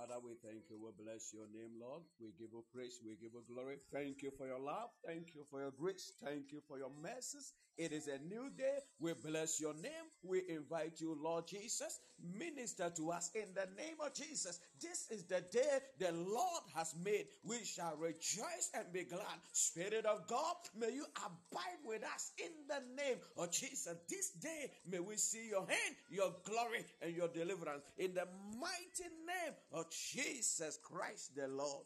Father, we thank you. We bless your name, Lord. We give you praise. We give you glory. Thank you for your love. Thank you for your grace. Thank you for your mercies. It is a new day. We bless your name. We invite you, Lord Jesus, minister to us in the name of Jesus. This is the day the Lord has made. We shall rejoice and be glad. Spirit of God, may you abide with us in the name of Jesus. This day, may we see your hand, your glory, and your deliverance in the mighty name of Jesus Christ the Lord.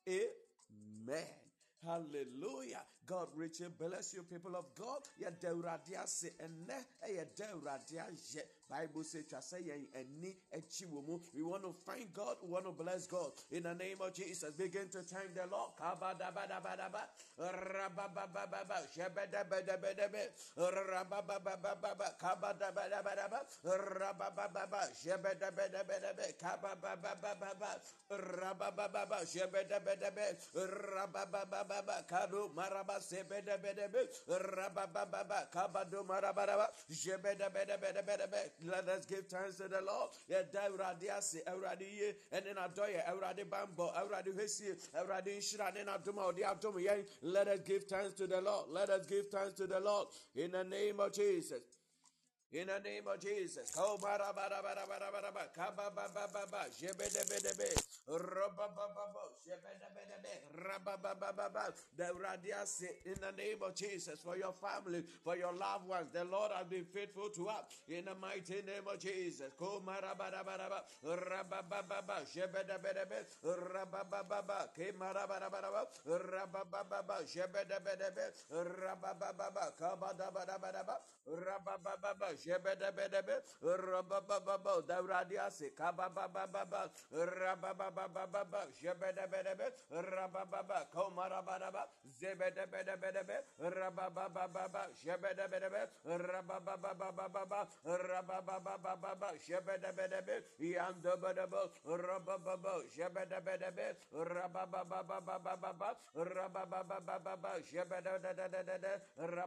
Amen. Hallelujah. God richly bless you, people of God. Ya deuradia se ene ya deuradia je. Bible says to say any echiwomu. We want to find God. We want to bless God. In the name of Jesus, begin to thank the Lord. Kabadabadabadaba. Rabababababa. Shebedebedebedebe. Rabababababa. Kabadabadabadaba. Rababababa. Shebedebedebedebe. Kabababababa. Rababababa. Shebedebedebe. Rababababa. Kadu maraba sebedebedebe. Rababababa. Kabadu marabadaba. Shebedebedebedebe. Let us give thanks to the Lord. Yeah, Dauradia se Euradi and then Adoya, Euradi Bambo, Euradi Hesi, Euradi Shran and Aduma, the Aduma. Let us give thanks to the Lord. Let us give thanks to the Lord in the name of Jesus. In the name of Jesus. Oh, bara bara bara bara bara bara. Kaba ba ba ba ba. Jebe de be de be. Rabba ba ba ba. Jebe de be de be. Rabba ba ba ba ba. The radiasi in the name of Jesus for your family, for your loved ones. The Lord has been faithful to us. In the mighty name of Jesus. Ko mara bara bara bara. Rabba ba ba ba. Jebe de be de be. Rabba ba ba ba. Ke mara bara bara bara. Rabba ba ba ba. Jebe de be de be. Rabba ba ba ba. Kaba da ba da ba da ba. Rabba ba ba ba. Jebedebedebe, rabababa, dauradiase, kababababa, rababababa, jebedebedebe, rabababa, komarabadaba, zebedebedebedebe, rababababa, jebedebedebe, rababababa, rababababa, jebedebedebe, yandabedebe, rabababa, jebedebedebe, rababababa, rababababa, jebedebedebe,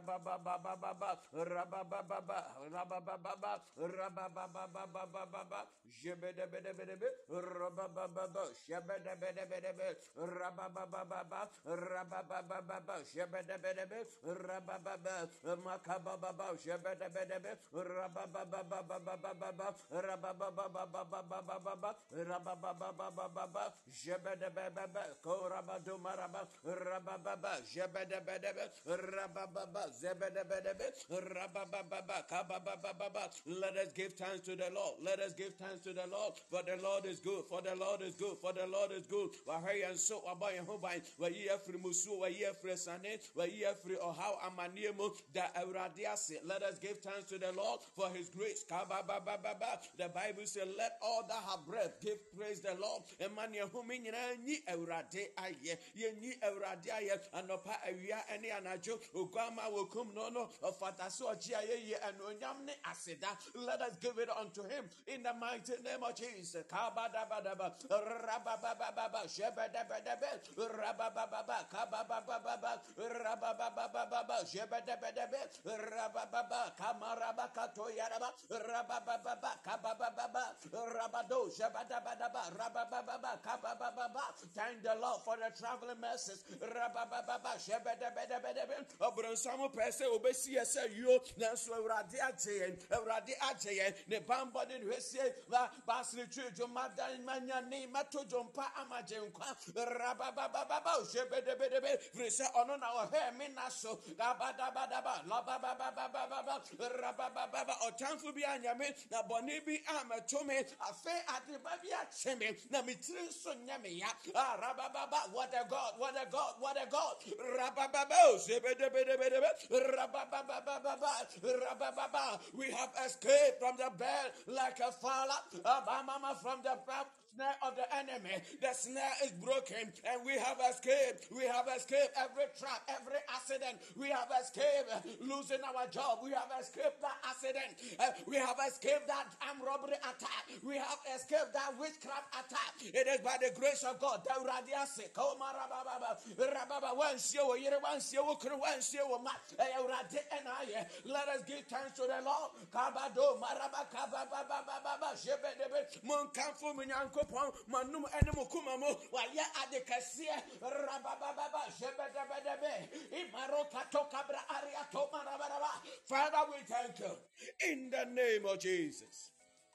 rababababa, Rabababa, rabababababababa, jebedebedebedebe, rababababa, jebedebedebedebe, rababababa, rababababa, jebedebedebe, rabababa, makabababa, jebedebedebe, rabababababababa, rabababababababa, rababababababa, jebedebedebe, korabadumaraba, rabababa, jebedebedebe, rabababa, zebedebedebe, rabababa, let us give thanks to the Lord. Let us give thanks to the Lord. For the Lord is good. For the Lord is good. For the Lord is good. Wahai and so abay hobai. Wayi afri musu. Wayi afri sane. Wayi afri ohaw amaniemu. Da euradiase. Let us give thanks to the Lord for His grace. The Bible says, "Let all that have breath give praise the Lord." Emania humi nyina nyi eurade aye. Ye nyi eurade aye. Anopa awia ene anajo. Ogama wokum no. Ofataso oji aye and let us give it unto him in the mighty name of Jesus. Kabadabadaba, rababababa, jebedebedebe, rabababa, kababababa, rababababa, jebedebedebe, rabababa, kamarabakato yaraba, rabababa, kabababa, rabado, jebedebedeba, rabababa, kabababa. Thank the Lord for the traveling mercies. Rabababa, jebedebedebe, Abransamu pese obesi ese yo nanso Euradi Ajayen, ne bambody Hesse, Basri Chujo, Madan Manyani, Mato Jompa Amajenkwa, Rabababa, Jebedebedebe, Frisa on our hair, Minaso, Gabadabadaba, Labababa, Rabababa, or Tanfu Bianyame, Nabonibi Amatome, a fair at the Babia Cheme, Namitri Sunyamia, Rabababa, what a God, what a God, what a God, Rabababa, Jebedebedebe, Rabababa, we have escaped from the bed like a fowler, from the snare of the enemy. The snare is broken and we have escaped. We have escaped every trap, every accident. We have escaped losing our job. We have escaped that accident. We have escaped that armed robbery attack. We have escaped that witchcraft attack. It is by the grace of God. Let us give thanks to the Lord. Kabado maraba kababa baba shebedebe mun kanfu munyanko Yankopon, Manum Enemukumamo, Waya Adekasia, Rabababa, Jebedebedebe, Imaroka Tokabra Aria Tomarababa. Father, we thank you in the name of Jesus.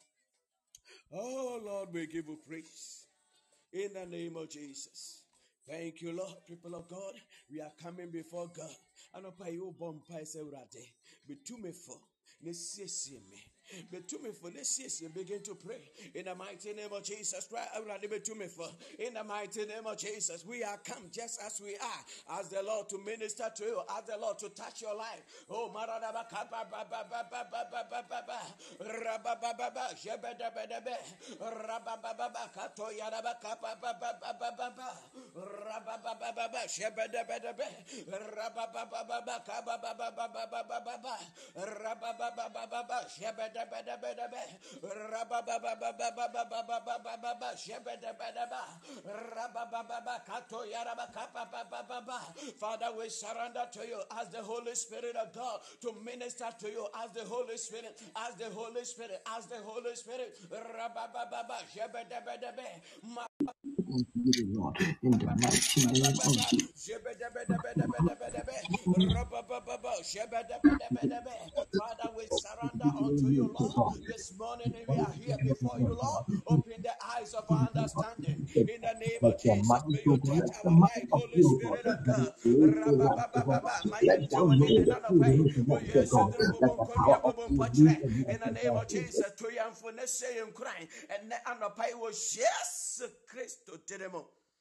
Oh Lord, we give you praise in the name of Jesus. Thank you, Lord, people of God. We are coming before God. Anopa you bompa se urade. Bitume for. Nesiesie me. Betume for nesiesie. Begin to pray in the mighty name of Jesus. Pray urade betume for. In the mighty name of Jesus, we are come just as we are. Ask the Lord to minister to you. Ask the Lord to touch your life. Oh, maradaba kaba ba ba ba ba ba ba ba ba ba. Rabababa jebedebedebe. Rabababa kato yaraba kaba ba ba ba ba ba ba. Rabababa shebedebedebe. Rabababa kaba ba ba ba ba ba ba ba ba. Rabababa shebedebedebe. Rabababa shebedebedebe. Rabababa kato yaraba kaba ba ba ba ba. Father, we surrender to you as the Holy Spirit of God to minister to you as the Holy Spirit, as the Holy Spirit, as the Holy Spirit. Rabababa shebedebedebe. Lord, in the mighty name of Jesus. Father, we surrender unto you, Lord. This morning we are here before you, Lord. Open the eyes of our understanding. In the name of Let your Jesus, mind, may O you God, touch let the our mind life, of Holy you, God, Spirit of be God. created, Lord. Let thou know the true In the God. Let the power of you be in us, the O name God. of Jesus, to you and for next saying crying, and Anopai was yes, Christ to them.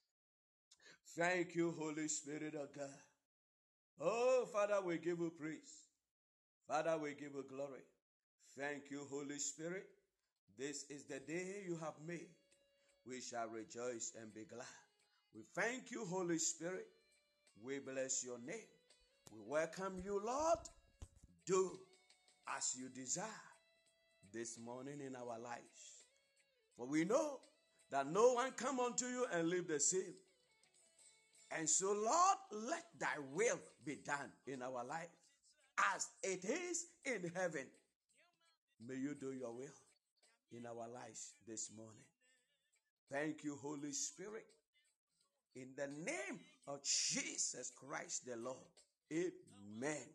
Thank you, Holy Spirit of God. Oh, Father, we give you praise. Father, we give you glory. Thank you, Holy Spirit. This is the day you have made. We shall rejoice and be glad. We thank you, Holy Spirit. We bless your name. We welcome you, Lord. Do as you desire this morning in our lives. For we know that no one come unto you and live the same. And so, Lord, let thy will be done in our life as it is in heaven. May you do your will in our lives this morning. Thank you, Holy Spirit. In the name of Jesus Christ the Lord. Amen.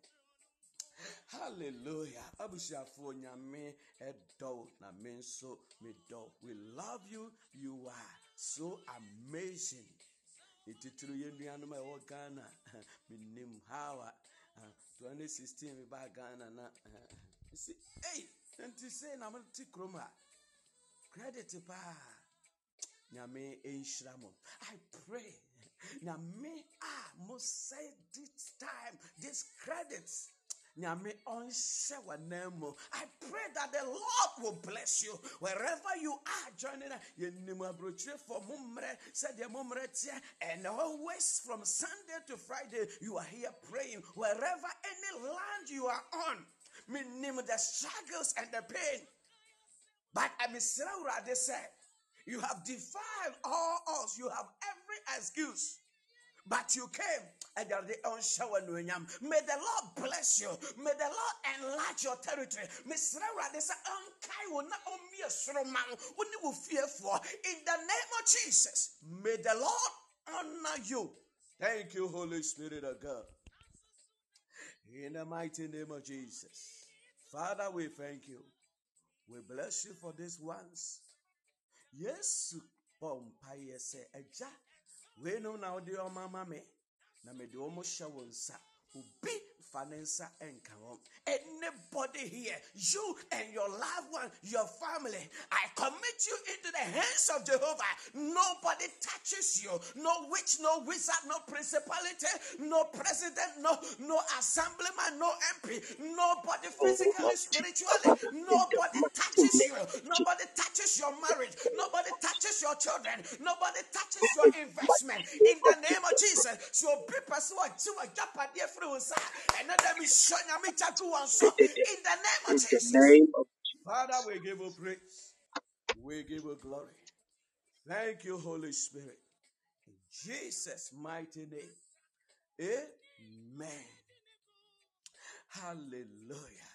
Hallelujah. Abusiafo nyame edo na menso medo. We love you. You are so amazing. Itituru yenuanum e Ghana. Minim hawa 2016 we ba Ghana na. See, hey, and to say na multi chroma. Credit pa. Nyame enshiramo. I pray. Nyame must say this time, this credits. Nyame onshe name. I pray that the Lord will bless you wherever you are joining us. For mumre said the mumre and always from Sunday to Friday you are here praying wherever any land you are on. Meaning the struggles and the pain. But Amisraura said, you have defied all odds. You have every excuse. But you came and you're the unshower. May the Lord bless you. May the Lord enlarge your territory. Misraura, they say, Unkai will not be a strong man. When you will fear for. In the name of Jesus, may the Lord honor you. Thank you, Holy Spirit of God. In the mighty name of Jesus. Father, we thank you. We bless you for this once. Yes, Pompire say, Eja, we know now the mama me, na me do almost show unsa, ubi finansa and come. Anybody here, you and your loved one, your family, I commit you into the hands of Jehovah. Nobody touches you. No witch, no wizard, no principality, no president, no assemblyman, no MP. Nobody physically, spiritually. Nobody touches you. Nobody touches your marriage. Nobody touches your children. Nobody touches your investment. In the name of Jesus. So people and let me show you in the name of Jesus. Father, we give you praise. We give you glory. Thank you, Holy Spirit. In Jesus' mighty name. Amen. Hallelujah.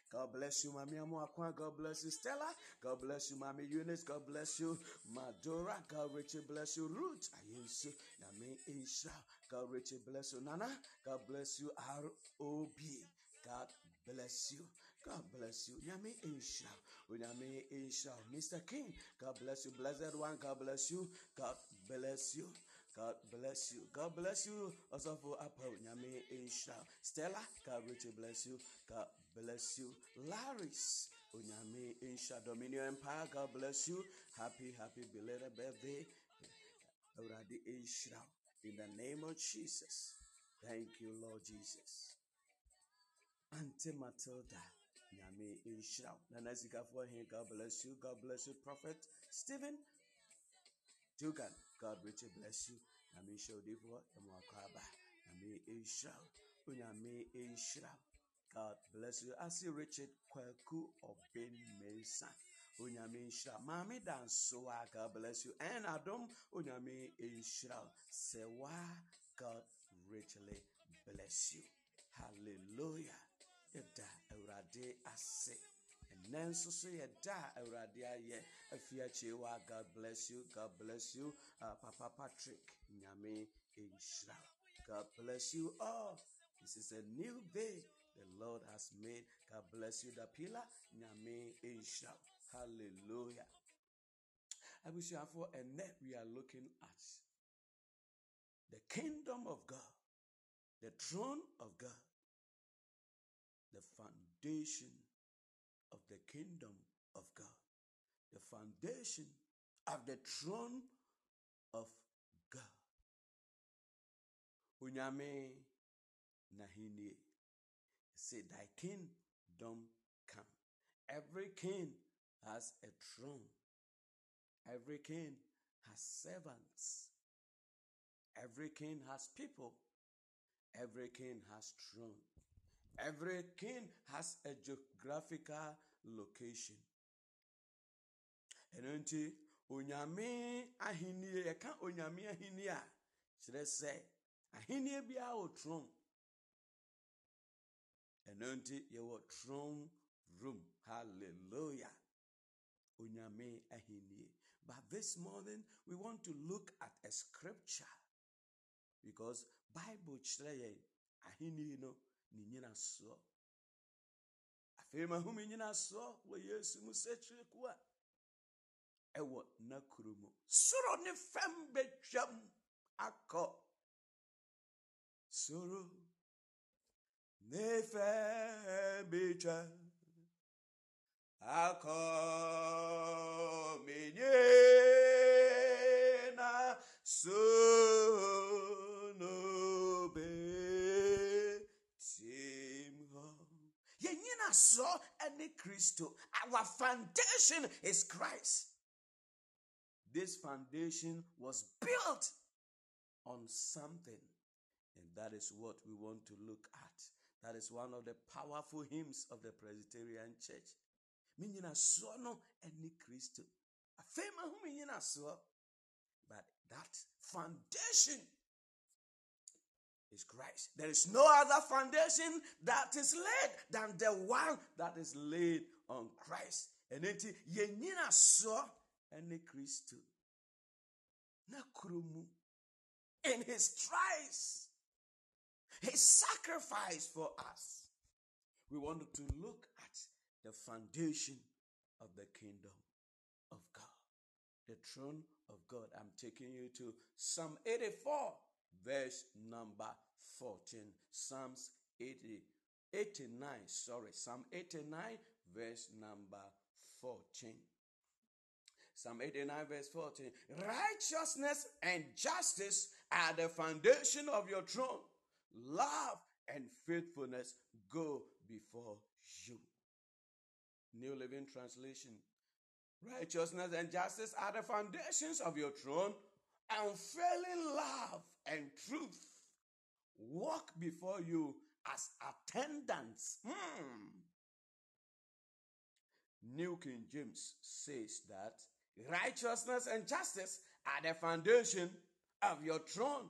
God bless you, Mami Amuakwa. God bless you, Stella. God bless you, Mami Eunice. God bless you, Madora. God richly bless you, Ruth. Ayinsu, Yami Isha. God richly bless you, Nana. God bless you, R.O.B. God bless you. God bless you. Yami Isha. Yami Isha. Mr. King. God bless you. Blessed one. God bless you. God bless you. God bless you. God bless you. Also for Apple, Nyame Isha. Stella, God richly bless you. God bless you. Laris, Unyame Isha. Dominion Empire, God bless you. Happy belated birthday. Already Isha. In the name of Jesus. Thank you, Lord Jesus. Auntie Matilda, Nyame Isha. Nanazika for him, God bless you. God bless you, Prophet Stephen Dugan. God richly bless you. Yami Shodivo, Yamakwaba, Yami Isha, Unyami Isha. God bless you. I see Richard Kwaku of Ben Mesa. Unyami Isha. Mami Dansoa, God bless you. And Adam Unyami Isha. Sewa, God richly bless you. Hallelujah. Yada Eurade Ase. Nanso so yada Eurade aye. Afiachewa, God bless you. God bless you. Papa Patrick Nyame Ishra. God bless you all. This is a new day the Lord has made. God bless you, Dapila Nyame Ishra. Hallelujah. I wish you have for a net we are looking at the kingdom of God, the throne of God, the foundation of the kingdom of God, the foundation of the throne of God. Unyame Nahini say, thy kingdom come. Every king has a throne. Every king has servants. Every king has people. Every king has throne. Every king has a geographical location. And until Unyame Ahini, I can't Unyame Ahinia. Should I say, Ahinia be our throne. And until your throne room. Hallelujah. Unyame Ahini. But this morning, we want to look at a scripture. Because Bible chere Ahini no ninyina so. Afema humi nyina so we Yesu musechire kwa. Ewo nakurumu. Soro ne fem betwam akọ. Soro ne fem betwam akọ menyena so no be timho. Yenyina so any Christo. Our foundation is Christ. This foundation was built on something, and that is what we want to look at. That is one of the powerful hymns of the Presbyterian Church. Minyina so no any Christo. Afema hu minyina so. But that foundation is Christ. There is no other foundation that is laid than the one that is laid on Christ. And it yenyina so any Christo. Nakrumu. In his trials, his sacrifice for us. We wanted to look at the foundation of the kingdom of God, the throne of God. I'm taking you to Psalm 84, verse number 14. Psalm 89, verse number 14. Psalm 89, verse 14. Righteousness and justice are the foundation of your throne. Love and faithfulness go before you. New Living Translation. Righteousness and justice are the foundations of your throne. Unfailing love and truth walk before you as attendants. New King James says that righteousness and justice are the foundation of your throne.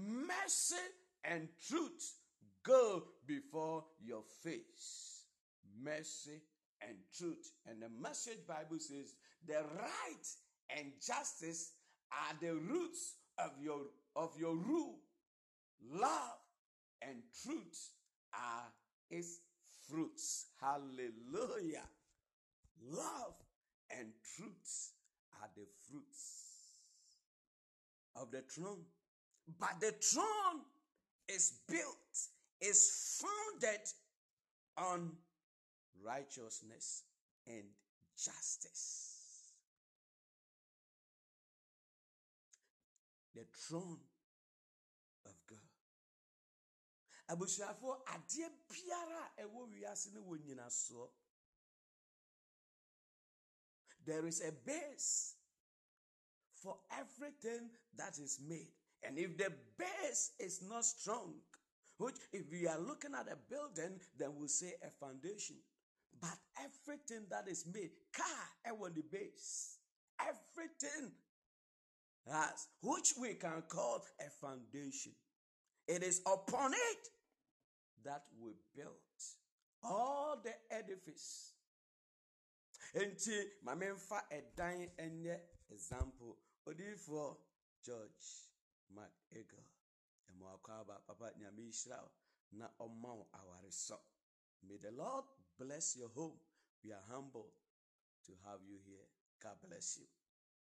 Mercy and truth go before your face. mercy, and truth. And the Message Bible says the right and justice are the roots of your rule. Love and truth are its fruits. Hallelujah. Love and truth are the fruits of the throne. But the throne is built, is founded on righteousness and justice. The throne of God. Abusuafo adie biara ewo wiase ne wo nyina so. There is a base for everything that is made. And if the base is not strong, which if we are looking at a building, then we'll say a foundation. But everything that is made, car, on the base, everything has, which we can call a foundation. It is upon it that we built all the edifice. Enti mamemfa edan enye example odi for George McEagle emwakwaba papa nyame hira na omaw awareso. May the Lord bless your home. We are humbled to have you here. God bless you.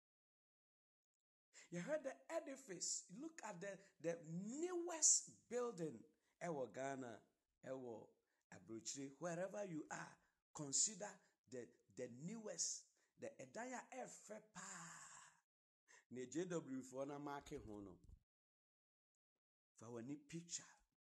You heard the edifice. Look at the newest building. Ewo Ghana, Ewo Abuchi, wherever you are, consider the newest, the Edaya Efepa. Ne JW for na marke hono. For any picture.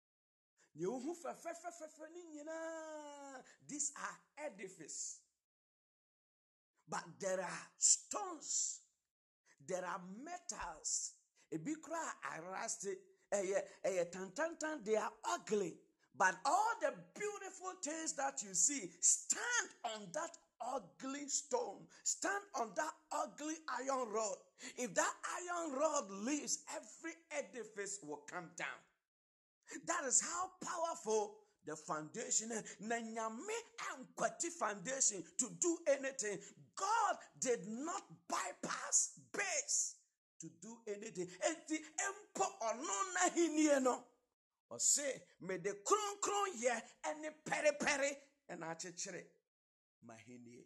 These are edifices. But there are stones. There are metals. Ebikra arasti. Tantantan, they are ugly. But all the beautiful things that you see stand on that ugly stone. Stand on that ugly iron rod. If that iron rod leaves, every edifice will come down. That is how powerful the foundation is. Nanyame ankwati foundation to do anything. God did not bypass base to do anything. Enti empo ono na hinie no. Or say, me de kron ye any peri and achechere mahinie.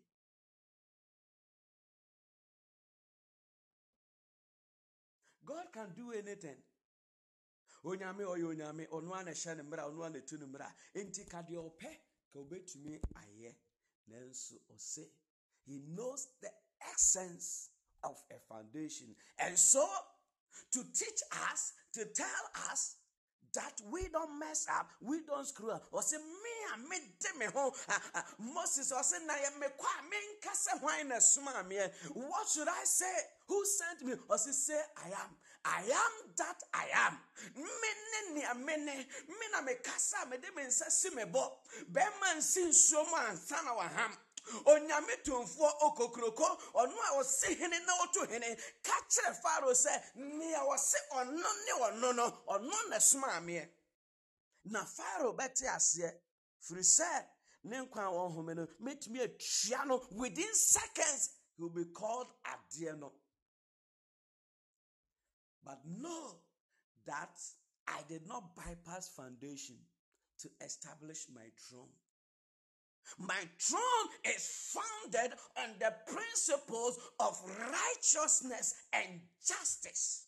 God can do anything. Onyame oyonyame onwa na hye ne mra onwa na tu ne mra enti ka de ope ka obetumi aye nanso ose he knows the essence of a foundation, and so to teach us, to tell us that we don't mess up, we don't screw up. Or say me de me ho Moses or say na ye me kwa me nkase hwan na suma me. What should I say? Who sent me? Or say I am that I am. Me na me kasa me de me nsa si me bo. Be man sin so man sana wa ham. Onyame tumfo okokroko onu a osi hene na oto hene ka kire Pharaoh say ne a wose ono ne ono no ono na suma me. Na Pharaoh beti ase free say ne nkwan won home no metumi atwa no within seconds he will be called adie no. But know that I did not bypass foundation to establish my throne. My throne is founded on the principles of righteousness and justice.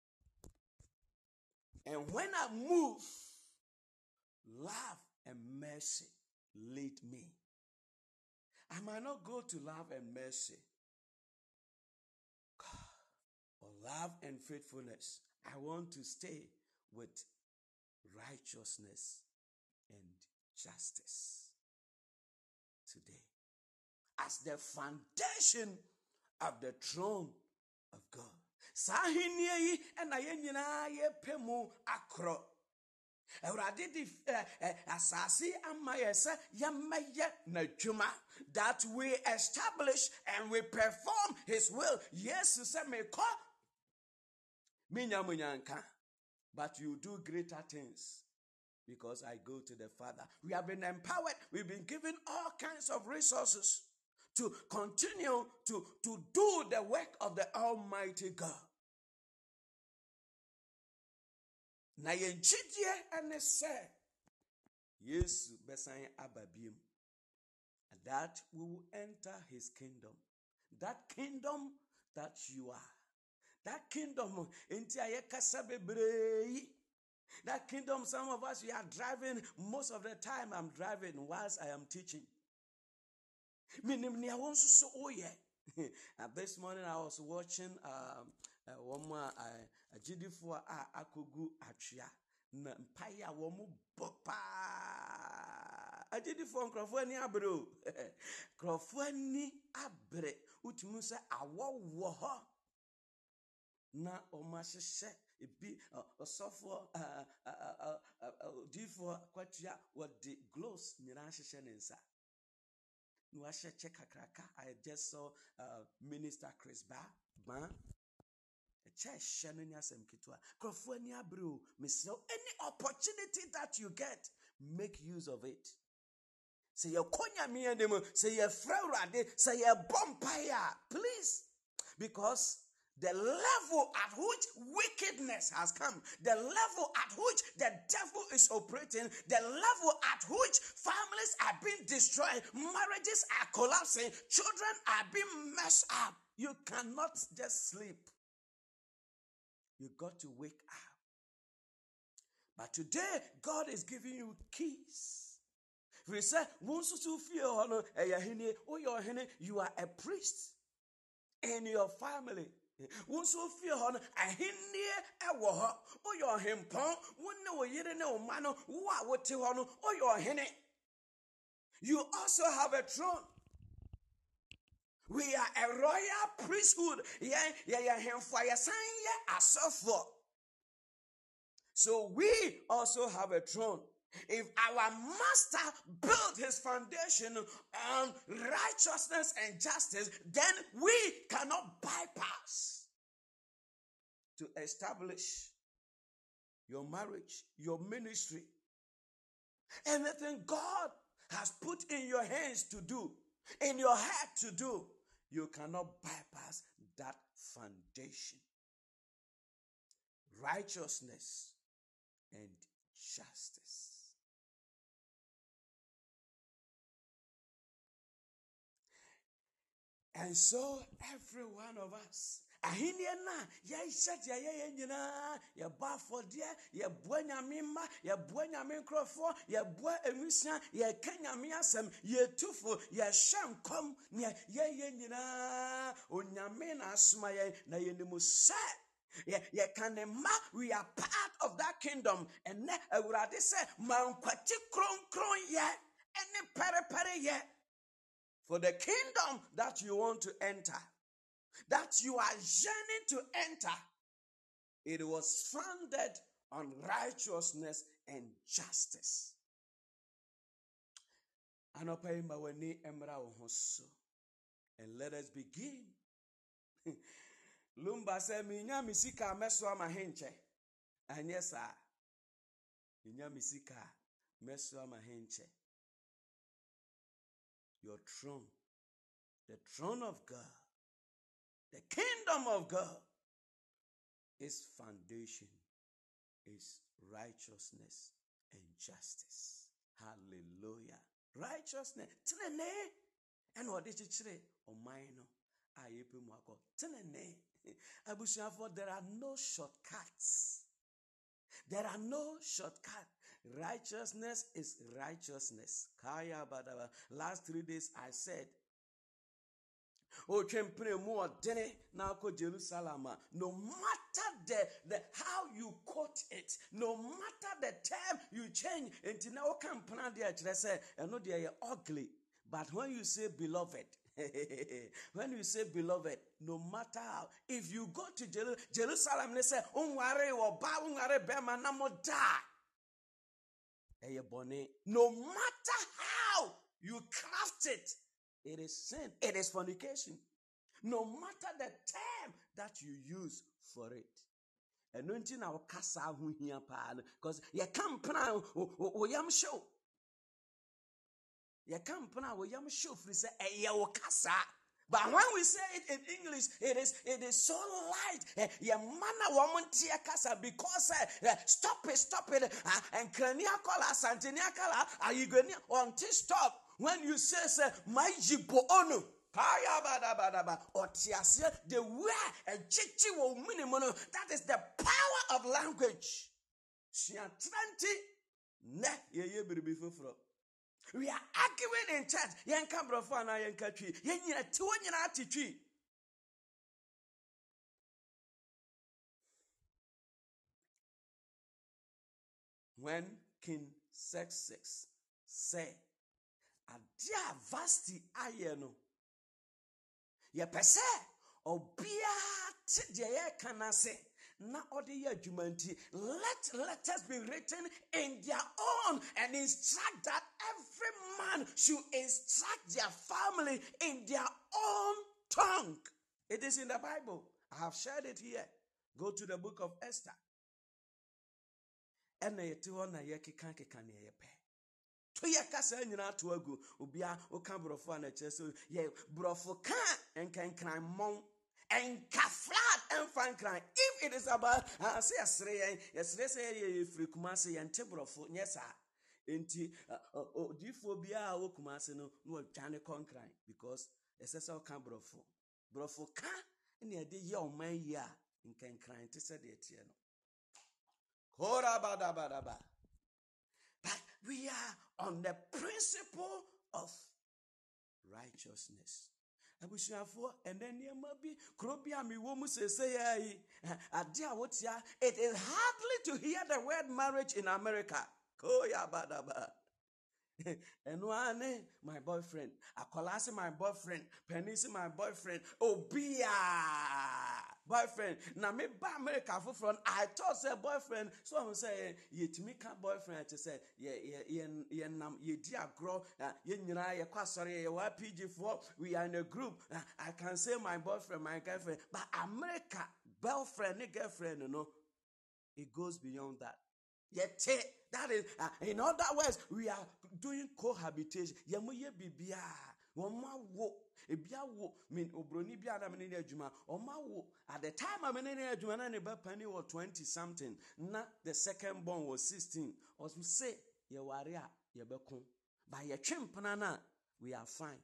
And when I move, love and mercy lead me. I might not go to love and mercy, or love and faithfulness. I want to stay with righteousness and justice today as the foundation of the throne of God. Sahinie and ayanyina ye pemu akro. Eurade di asasi amayesa yamaye na juma that we establish and we perform his will. Yes, you say me ko minya munyanka, but you do greater things. because I go to the Father. We have been empowered. We've been given all kinds of resources to continue to do the work of the Almighty God. Na yenchidie ene se Yesu besan ababiem, and that we will enter his kingdom. That kingdom that you are. That kingdom enti ayekasa bebree. That kingdom, some of us, we are driving. Most of the time I'm driving whilst I am teaching. This morning I was watching one more GD4 Akogu Atria na mpaya womu bopa GD4 Krofani abro Krofani abre utumi se awowo ho na omasheshe ebi osofo D4 kwatia what the gloves nyina hyehyɛ ne nsa. I just saw Minister Chris Ban. Any opportunity that you get, make use of it. Say your konya mi endemo, say your fraude, say your bonfire, please, because the level at which wickedness has come, the level at which the devil is operating, the level at which families are being destroyed, marriages are collapsing, children are being messed up. You cannot just sleep. You got to wake up. But today, God is giving you keys. We say, you are a priest in your family. Wonso fie ho no ahennie ewo ho oyo hempon wonne wo yire ne o ma no wo a wote ho no oyo hene. You also have a throne. We are a royal priesthood. Yeah hemfo ya san ye asofo. So we also have a throne. If our master built his foundation on righteousness and justice, then we cannot bypass to establish your marriage, your ministry, anything God has put in your hands to do, in your heart to do, you cannot bypass that foundation. Righteousness and justice. And so every one of us, ahiniana ya ishat ya nyina ya ba for dia ya buanya mimma ya buanya minkrofo ya bua emisia ya kanya miasem ya tufo ya shamkom ya nyina onyame na asoma ya na yenimu sa ya kanema. We are part of that kingdom, and ne awurade say mankwati kronkron ye any pere ye. For the kingdom that you want to enter, that you are yearning to enter, it was founded on righteousness and justice. And let us begin. Lumba said, Minya misika meswa mahenche. And yes, sir. Minya misika meswa mahenche. Your throne, the throne of God, the kingdom of God, its foundation is righteousness and justice. Hallelujah. Righteousness. Tenene. And what did you say? O mine. Ayepe mwako. Tenene. Abushafo, there are no shortcuts. There are no shortcuts. Righteousness is righteousness. Kaya badaba. Last 3 days I said, oh, Jerusalem. No matter the how you quote it, no matter the term you change, until now can plan the say, and no, they are ugly. But when you say beloved, when you say beloved, no matter how, if you go to Jerusalem, they say, unware or ba unware bema namoda. No matter how you craft it, it is sin. It is fornication. No matter the term that you use for it. ɛno nti na wokasa ho hia paa no because yɛka mpena woyam show yɛka mpena woyam show firi sɛ ɛyɛ wo kasa. But when we say it in English, it is so light. Your manner woman tia kasa because stop it. And krania kola santinia kala are you going until stop when you say my jibo ono. Kaya bada otiasia the way a chichi wo minimum. That is the power of language. Shia 20 ne ye biribi foforo. We are arguing in church. Yanka brofana yanka tree. Yenya tiwanyina atitwi. When King Xerxes said, "Adia vasti ayeno." Ye pese obia tidye kanase na odiye jumanti. Let us be written in their own and instruct that every man should instruct their family in their own tongue. It is in the Bible. I have shared it here. Go to the book of Esther. Ena yeti na yekeka ne yepe. To yakasa nyina to agu obia oka brofo na cheso ye brofo kan enkan mon enka flat enfan kran. If it is about say yesre say ye free kumase yente brofo nyesa enti odifo bia wo kumase no no twane konkran because esese oka brofo kan ne ade ye oman yi a enkan te se de tie no. Hora bada. But we are on the principle of righteousness. And then there might be Krobia mi womu say it is hardly to hear the word marriage in America. Koya badaba. And one my boyfriend, Akolasi my boyfriend, Penisi my boyfriend, Obia boyfriend. Now me ba America for front. I thought say boyfriend. So I'm saying yetimika boyfriend to say ye nam ye dia grow ye nyina ye kwasori ye wa PG4. We are in a group. I can say my boyfriend, my girlfriend, but America boyfriend, girlfriend, it goes beyond that. Yet that is in other words, we are doing cohabitation. Yemoye bibia, woma wo, ebia wo, mean obroni bia na menene adwuma, oma wo. At the time I menene adwuma na ne ba pani was 20 something. Na the second born was 16. Os say ye ware a ye bekon. By ye twempana na we are fine.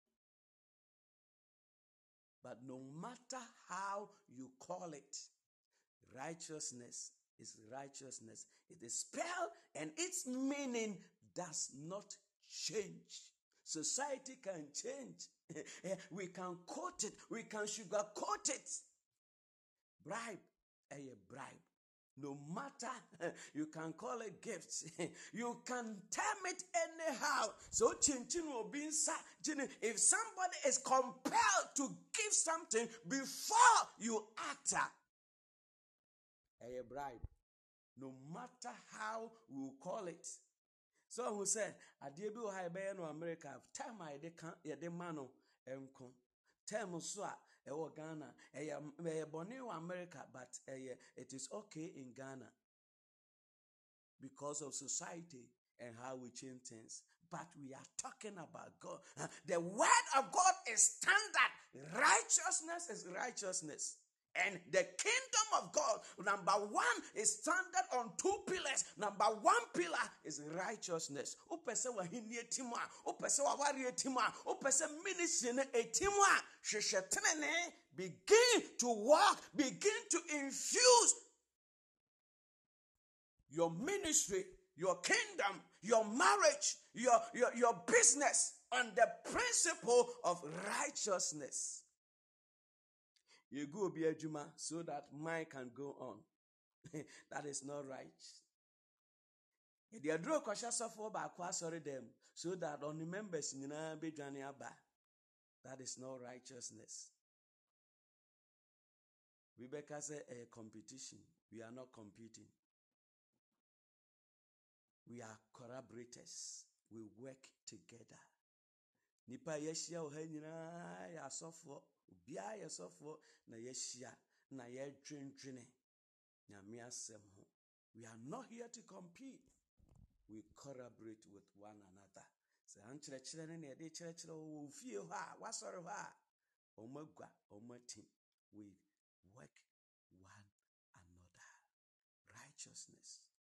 But no matter how you call it, righteousness is righteousness. It is spelled and its meaning does not change. Society can change. We can quote it. We can sugarcoat it. Bribe, a bribe. No matter, you can call it gifts. You can term it anyhow. So, chinchin will be inside. If somebody is compelled to give something before you act, a bribe. No matter how we will call it. So who said, "Adiebi o ha ebe no America, time I de mano enko. Time so a ewo Ghana, e born in America, but it is okay in Ghana because of society and how we change things. But we are talking about God. The word of God is standard. Righteousness is righteousness. And the kingdom of God, number one, is standard on two pillars. Number one pillar is righteousness. Upese wahini etima, upese wawari etima, upese ministry etima. Sheshetene begin to walk, begin to infuse your ministry, your kingdom, your marriage, your business on the principle of righteousness. You go be a Juma so that mine can go on. That is not right. They draw cautious of sorry them so that on the members in be that is not righteousness. Rebecca said a competition. We are not competing. We are collaborators. We work together. Nipa yeshia ohenyina ya sofo, bia ya sofo na yeshia na ye dwendwene. Nyame asem ho. We are not here to compete. We collaborate with one another. So ankyerɛkyerɛ ne na yɛde kyerɛkyerɛ wo fie hɔ a wasɔre hɔ a ɔmagua ɔmatim. We work one another. Righteousness.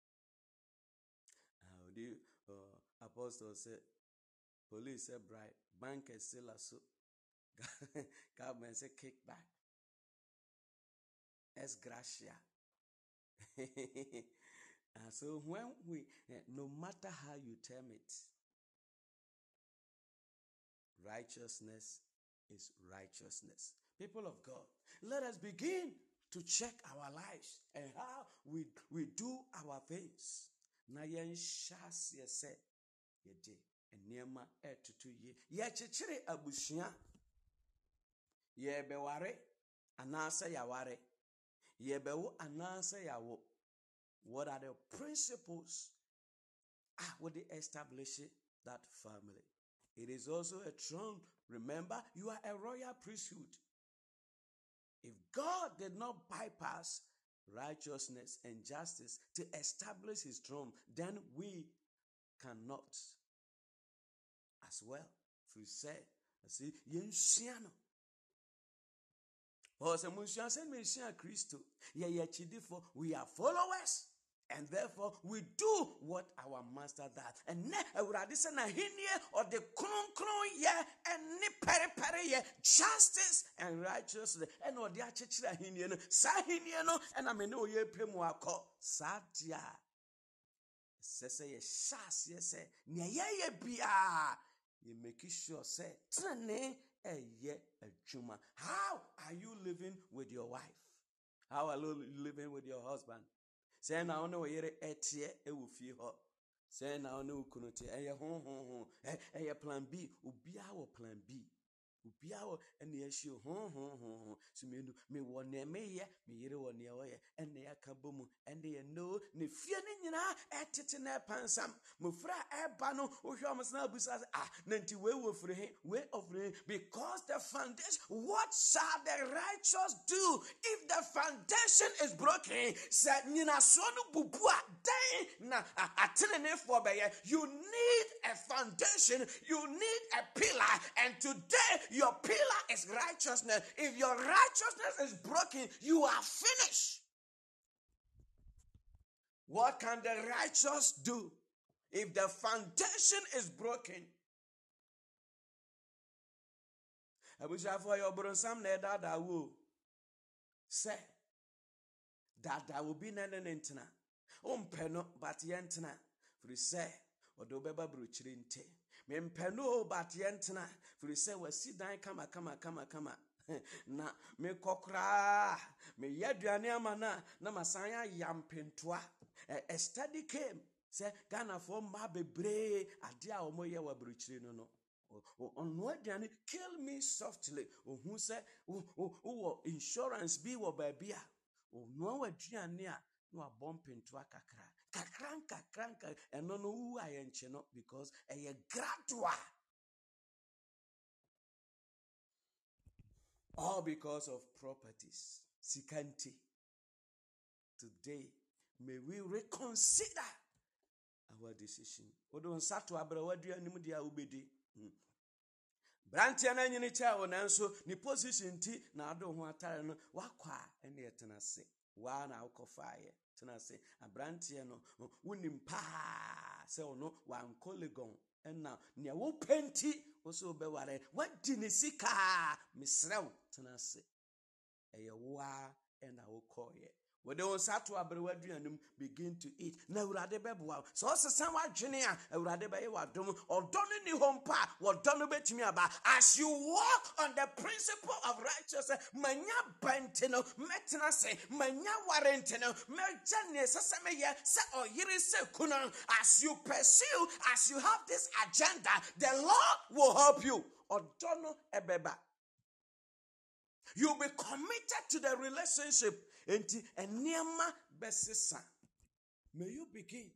The apostle said, police said bribe, bankers still so. Government said kickback. Es gracia. So when we, no matter how you term it, righteousness is righteousness. People of God, let us begin to check our lives and how we do our things. Na yen shas yese yede enema etutu ye ye chichiri abusua ye beware anase yaware ye bewo anase yawo. What are the principles would establish that family? It is also a throne. Remember, you are a royal priesthood. If God did not bypass righteousness and justice to establish his throne, then we cannot as well. So he said, see, we are followers. And therefore, we do what our master does. And or the and justice and righteousness. And what the and I mean, no, ye premuako, Sadia. Say, yes, yes, ye bia. You make sure, say, how are you living with your wife? How are you living with your husband? Say now no yere etie e wo fie ho. Say now no kunote eye ho eye plan B, obia wo plan B. Obia wo ene ye hie ho. So me won na me ye, me yere won na ye, ene ya ka bomu, ene ye no, ne fie ne nyina etete na pansam. Mo fra eba no, wo hwe amsna busa na nti we wo fre he, we ofre because the foundation, what shall the righteous do if the foundation is broken? Said nyina so no bubua den na atenene for be you need a foundation, you need a pillar, and today your pillar is righteousness. If your righteousness is broken, you are finished. What can the righteous do if the foundation is broken? Abusha for your bronsam na dada wo say dada will be nanentina. Peno but yentina for say odo beba bruchiri nte. Mempeno but yentina for say we sit down kama. Na me kokra me yaduane amana na masanya yampentoa. A study came say Ghana for ma bebre ade a omoye wa bruchiri no. On what kill me softly. Who say insurance be wo babia. No aduane a no a bumping to a kakranka and no who I enchino because a gradual. All because of properties. Sikanti. Today, may we reconsider our decision. Odon sato abra wadua nimu dia ubedi. Brantia na nyini cha onanso ni position ti na ado ho atare no wakwa ene yetena se. Wa na ukofaye tena se abrantie no wonim pa se ono wan collegon ena ne wo penti wo so beware wadi ne sika misrew tena se eye wa ena wo koye wode on sato abrewaduanum begin to eat na urade beboa so sesan wadwene a urade be ye wadom odono ni hompa wodono betimi aba as you walk on the principle of righteousness manya banteno metena se manya warenteno mejane seseme ye se oyire se kuno as you pursue as you have this agenda the Lord will help you odono ebeba. You'll be committed to the relationship. And niema besisa. May you begin.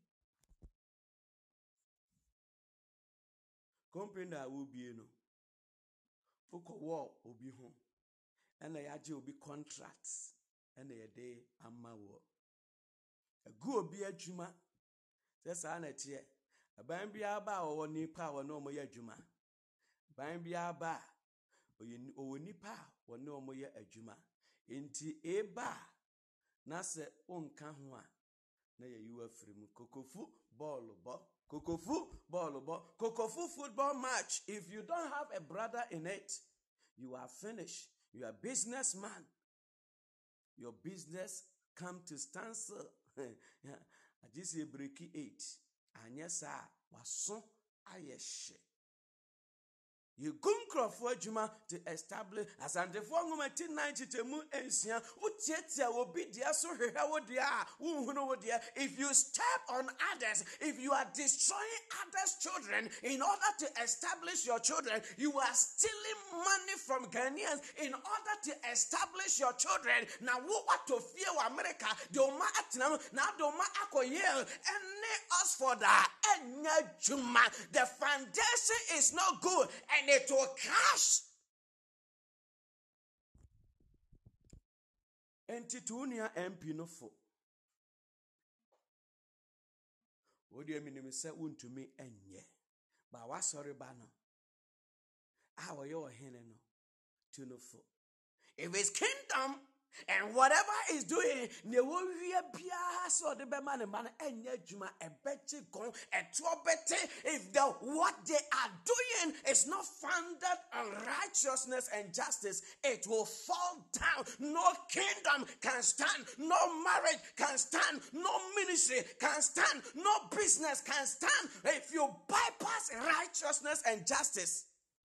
Company that will be no. Oko war will be home. And the yaji will be contracts. And the day amma war. Go be a juma. That's an etia. A bambi aba or nipa or no more juma. Bambi aba or nipa or no more a juma. Inti eba nase unka hua. Na you are free. Kokofu ball bo. Kokofu ball bo. Kokofu football match. If you don't have a brother in it, you are finished. You are a businessman. Your business come to standstill. I just say breaky 8. And yes, was so ayeshe. You come for Juma to establish as and the 1990 to moon ancient. Will be there so if you step on others, if you are destroying others' children in order to establish your children, you are stealing money from Ghanaians in order to establish your children. Now, what to fear America? Doma Atnam, now Doma Akoyel, and us for that. And Juma, the foundation is not good. And it will crash. Entitunia MP no fo. What do you mean? Me say to me enye. But what sorry bano? How are you no to no fo? If it's kingdom and whatever is doing, ne wo wie bia so de be man enye juma ebeti gon etobete. If the what they are doing is not founded on righteousness and justice, it will fall down. No kingdom can stand, no marriage can stand, no ministry can stand, no business can stand if you bypass righteousness and justice.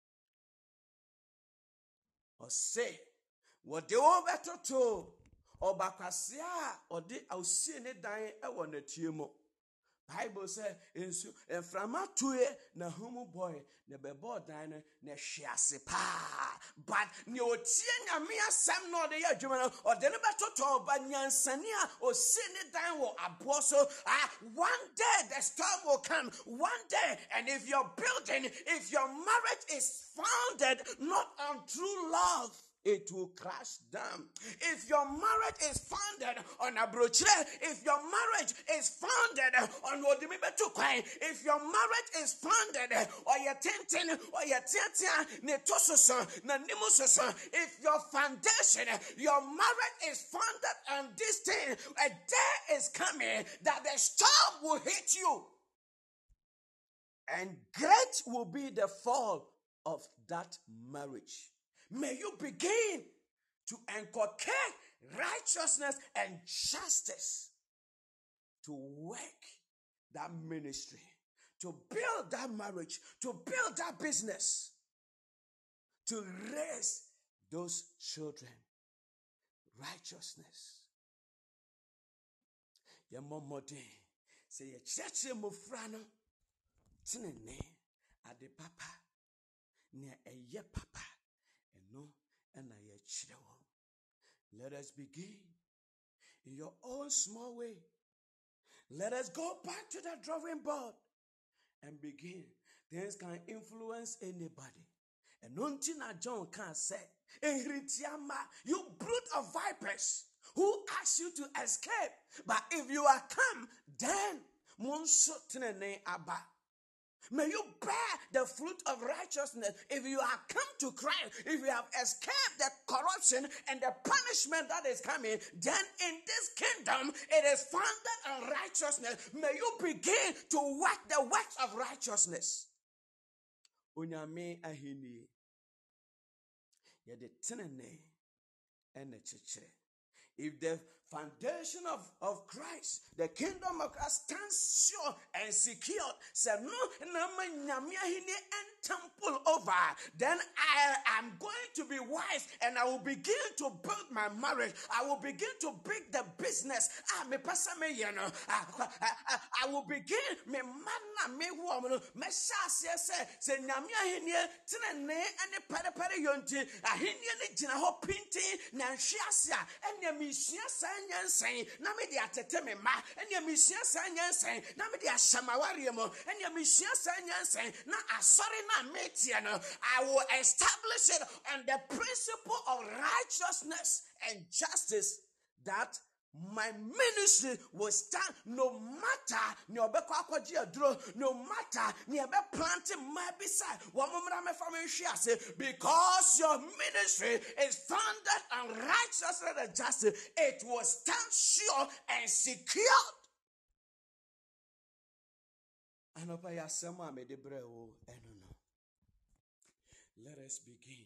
Or say what they want better to or bakasia or they will see any dying I want a timo. Bible says in from a 2 na homo boy ne bebo dine ne shiase pa but ne otie nyame asem no de ya dwuma or de ne beto to ba nyansania o see ne dan wo abo so one day the storm will come one day, and if your building, if your marriage is founded not on true love, it will crash down. If your marriage is founded on a brochure, if your marriage is founded on Odimibetukwai, if your marriage is founded on your tintin or your tiatia, netososo, nanimusoso, if your foundation, your marriage is founded on this thing, a day is coming that the storm will hit you. And great will be the fall of that marriage. May you begin to inculcate righteousness and justice to work that ministry, to build that marriage, to build that business, to raise those children. Righteousness. Yamomode say ye church mufrano tinene ade papa ne eye papa. No, and let us begin in your own small way. Let us go back to the drawing board and begin. Things can influence anybody. And nothing John can say, you brood of vipers, who asked you to escape? But if you are come, then may you bear the fruit of righteousness. If you have come to Christ, if you have escaped the corruption and the punishment that is coming, then in this kingdom, it is founded on righteousness. May you begin to work the works of righteousness. Unyame ahini yede tenene ene chichire. If the foundation of Christ, the kingdom of Christ stands sure and secure, say no temple over, then I am going to be wise and I will begin to build my marriage. I will begin to build the business. I will begin me man me woman me say nyamia henie tenene ene pere yonti ahenie ne gina ho pintin na hwiase a ene misua sanyansan na me de atete me ma ene misua sanyansan na me de asamaware mo ene misua sanyansan na asori na metia no. I will establish it on the principle of righteousness and justice that My ministry will stand no matter no matter planting my beside because your ministry is founded on righteousness and justice, it will stand sure and secured. Let us begin.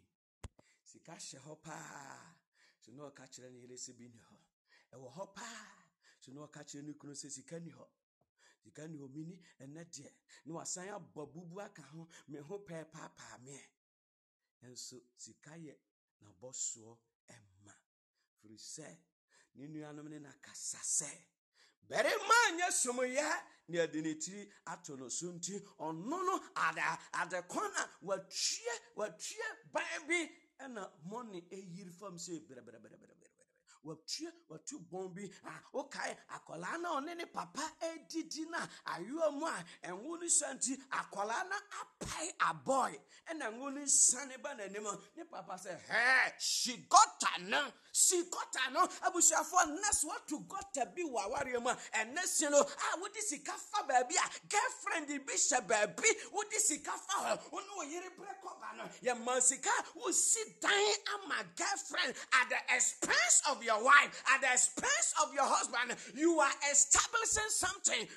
So no catcher any lesibino. Ewo hopa. So no catcher any kunose sikaniho. Sikaniho mini and net dear. No asaya babubua kaho me hope papa me. And so sikaye na bosso emma. For say, Ninu anomene na kasase. Bere manya somoya near dinity atono sunti on no at the corner what cheer baby and money a year from say what two bombi okay akolana on any papa edidina ayuama and wuni santi akolana apai a boy and a wuni saniban and ne papa say hey she got no abusha for next what to got to be wawariama and next would this kafa baby girlfriend the bishop baby would this kafa no yiri break ya mansika will sit down and my girlfriend at the expense of your wife, at the expense of your husband. You are establishing something.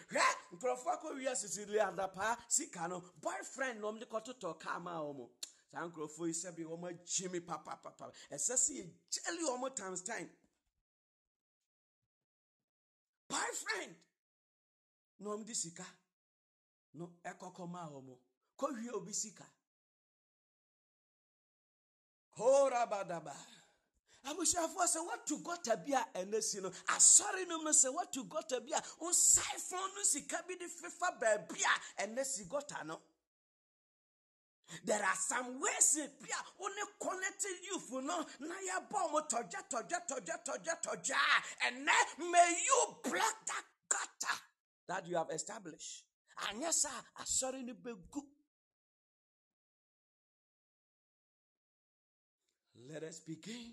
Boyfriend nom de koto to kama omo. Sankrofo isabi omo Jimmy papa. Esasi jelly omo times time. Boyfriend nom di sika. No ekokoma omo. Ko hwie obi sika. Korabadaba. Abushafu say what to got to be and this sorry no say what to got to be on siphon no sika bi the FIFA baby and this got no. There are some ways pia only connected you for no na ya bomb toja and then may you block that gutter that you have established. And yes sir, sorry no be good. Let us begin.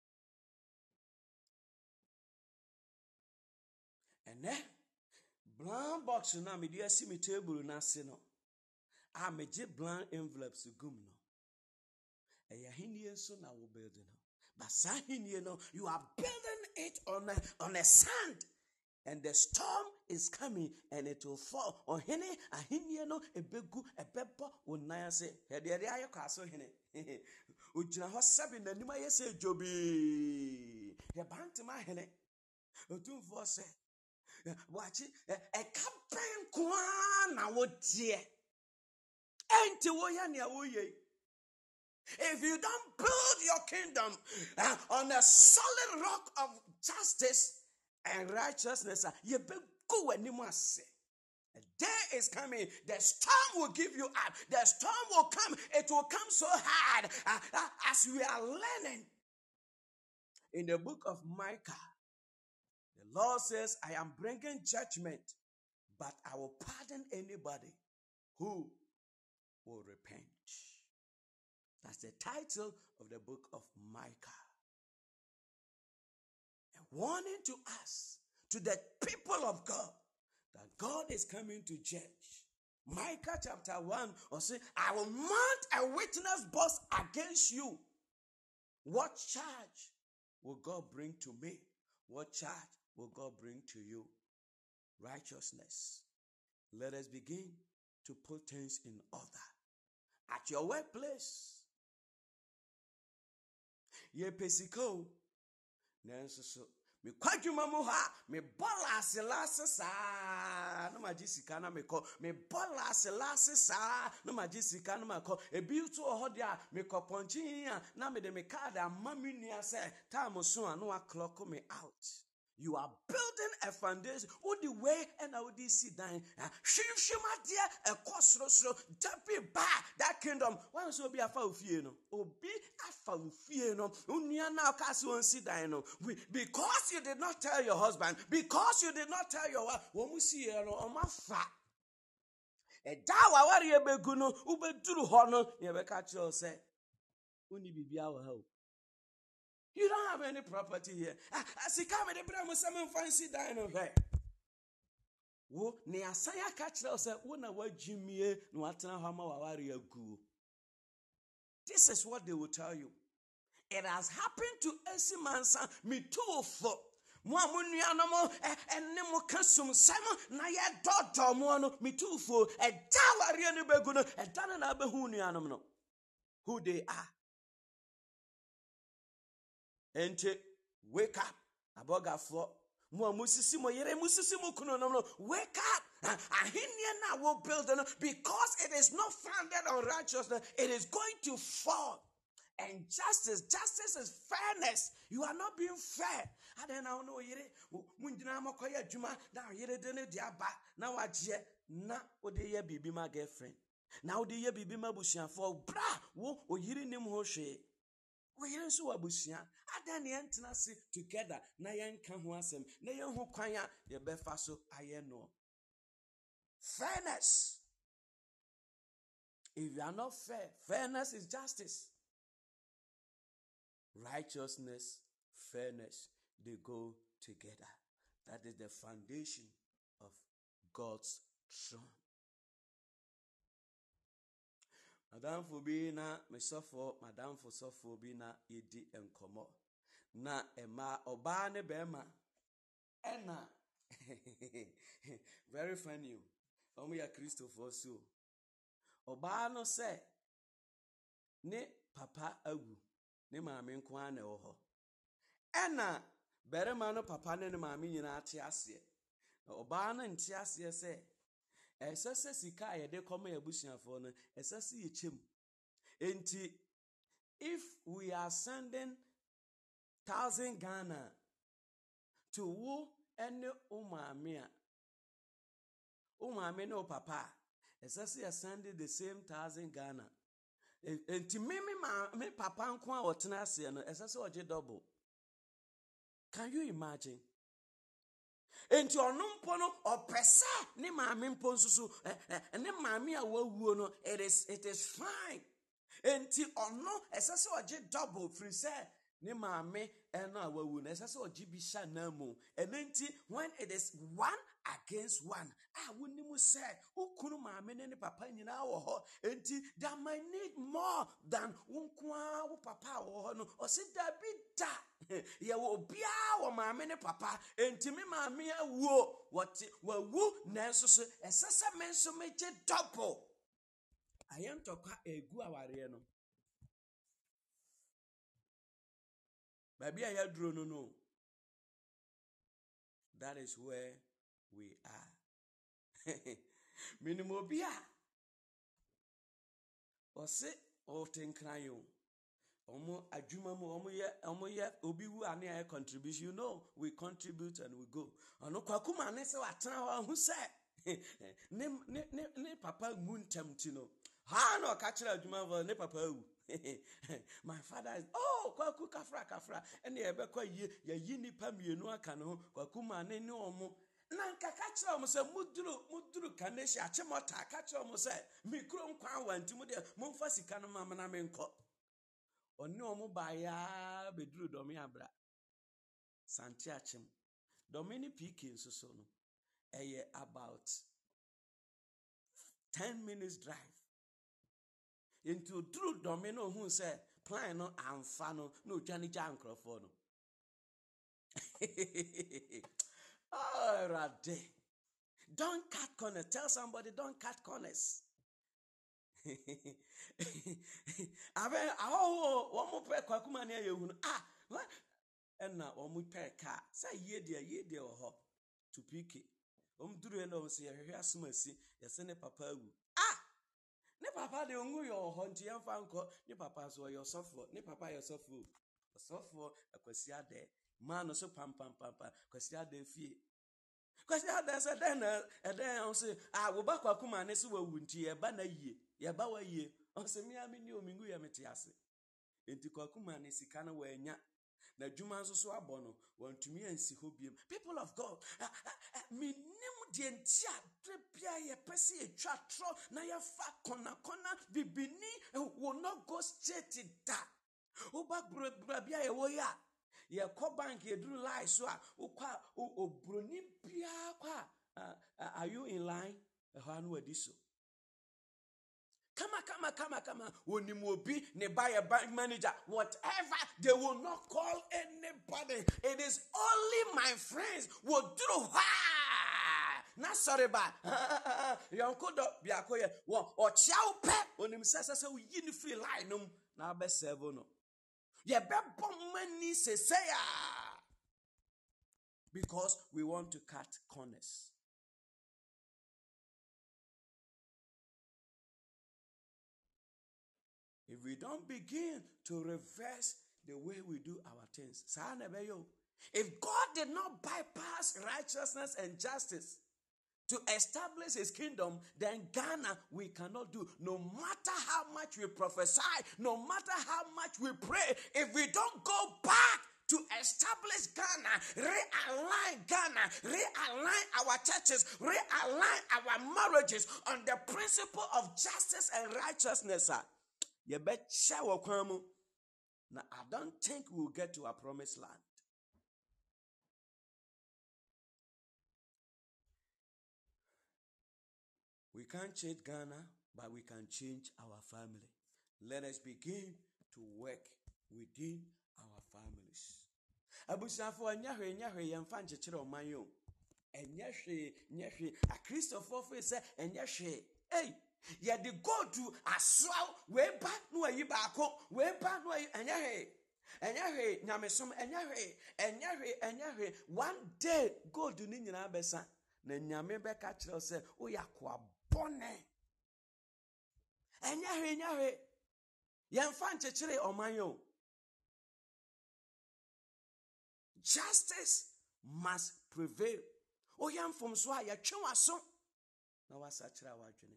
And then, blank box na me dia see me table na se no. Me je blank envelopes gum no. Eya hinie so na wo building no. But sahinie no, you are building it on a sand. And the storm is coming and it will fall. On hene ahinie no ebegu ebebo wonaya se. He de ayo kwaso hene. Ujina ho sabi na nima yese jobi. He bantima hene. Otumfo se watch a campaign kwana wotie enti wo ya ne awoye. If you don't build your kingdom on a solid rock of justice and righteousness, you be go anymore. A day is coming, the storm will give you up. The storm will come, it will come so hard as we are learning in the book of Micah. The Lord says, I am bringing judgment, but I will pardon anybody who will repent. That's the title of the book of Micah. A warning to us, to the people of God, that God is coming to judge. Micah chapter 1 will say, I will mount a witness box against you. What charge will God bring to me? What charge will God bring to you? Righteousness. Let us begin to put things in order. At your workplace, ye pesiko, nanso so me kwadwuma mu ha me bolas lase sa no magisika na me ko me bolas lase sa no magisika na mako e bi to ho dia me ko ponchin na me de me card amami nua say time so anu clock me out. You are building a foundation. Who the way and how they sit down? Shima a cosro jumping back that kingdom. Once will be a foul fear no. Obi a foul fear no. Uniana castle and sit down. Because you did not tell your husband, because you did not tell your wife, when we see you on my fat. A dawa wari ebeguno ube duru hono. You be catch yourself. Uni bibi our help. You don't have any property here. As he come in the Brahma, some fancy dine of her. Wo ne asaya ka kire say wo na wajimie no atena hama waware agu. This is what they will tell you. It has happened to Esimansa me too for mo amunuanom enne mo kasum sam na ye dodom mo no me too for e daware ne begu no e dana na behu nuanom no who they are. Ente wake up abogafo mo musisi mo yere musisi mo kuno no wake up. Ahinia na will build because it is not founded on righteousness, it is going to fall. And justice is fairness. You are not being fair. I don't know yere mundina makoya juma na yere dene diaba na waje na ode ye bibi ma girlfriend. Na ode ye bibi ma busuafo bra wo oyiri nim ho hwe. Wo yere so wabusia adan ne entena se together na yenka ho asem na yen ho kwan a ye befa so aye no. Fairness. If you are not fair, fairness is justice. Righteousness, fairness, they go together. That is the foundation of God's throne. Madam Fubina, Mesofo, Madam Fosofobina, Idi and Komo. Na Emma Obane Bema. Ena. Very funny. Omuya Christopher Su. Obano say, ne papa agu. Ne maame nko ana wo ho ena berema no papa ne maame nyina ate ase na oba na nte ase se esese sika ye de koma yabusuafo no esese ye chem enti if we are sending 1,000 Ghana to wo ene o maame no papa esese ye sending the same 1,000 Ghana. Enti me papa nko a wotena ase no esese oje double. Can you imagine? Enti onumpo no opesa ne maame mpo nsusu ne maame a wawuo no it is fine. Enti ono esese oje double free say ne maame eno a wawu no esese oje bi sha na mu. Enti when it is 1 against 1 wonimu say ukunu maame ne papa nyina wo ho enti that might need more than unkwa wo papa wo ho no o se da bi da ye wo bia wo maame ne papa enti me maame awuo wawu nanso so esese menso meje double ayentokwa egu aware no baby ya duro no. That is where we are. Minimobia. Ose o tenkrayo. Omo adwuma mu omo ye obi wu ane aye contribution. You know, we contribute and we go. Ono kwakuma ne se watena hu se ne papa muntem ti no. Ha no ka kira adwuma ne papa wu. My father is kwaku kafra ene ebekwa yi nipa mienu aka no kwakuma ne omo na nka ka kira omo se muduru kaneshi achemota ka kira omo se mikro nkwa wanti mu de momfa sika no mamana menko oni omo ba ya beduru domi abra santi achem domini pk so no eye about 10 minutes drive into true domino who say plan no amfa no dwane jankrofo no. Oh rade, don't cut corners. Tell somebody don't cut corners. One more pe kwakuma na yehu no enna omu pe car say ye de ho to pk duru na o se hwehwe asomasi yese ne papa awu ne papa de ongu yo ho nti yemfa nko ne papa so yo sofo ne papa yo sofo akwasi ade man so pam kwasi ade fie kwasi ade se den eden on se wo ba kwakuma ne se wawu nti ye ba na yie ye ba wa yie on se mi amini omingu ye mete ase enti kwakuma ne sika na wanya na dwuma nso so abono wantumi ansi ho biem. People of God, minim de ntia drebia ye pese ye twatro na ye fa kona bibini will not go straight da Uba brabia ya ye ko bank ye duru lie so a ukwa obroni bia kwa are you in line? Ehanu adiso. Come. When you will be buy a bank manager, whatever, they will not call anybody. It is only my friends will do why. Not sorry bad. Yonko do biakoye. Or chow pet when him says we yin free line na be seven no. Ye be money say because we want to cut corners. If we don't begin to reverse the way we do our things, if God did not bypass righteousness and justice to establish his kingdom, then Ghana we cannot do. No matter how much we prophesy, no matter how much we pray, if we don't go back to establish Ghana, realign Ghana, realign our churches, realign our marriages on the principle of justice and righteousness, you bet shower kwamu. Now I don't think we'll get to our promised land. We can't change Ghana, but we can change our family. Let us begin to work within our families. Abusafo anyahwe yemfa nchechire omanyo. Enyahwe a Christopher say enyahwe. Hey, ya the go to asraw we ba no ayi baako we ba no ayi enyahwe nyamesom enyahwe one day God ni nyina besa na nyame beka kire se o yakwa bone enyahwe yemfa nchechire omanyo. Justice must prevail. O yam from so ya twa so na wasachira wadwene.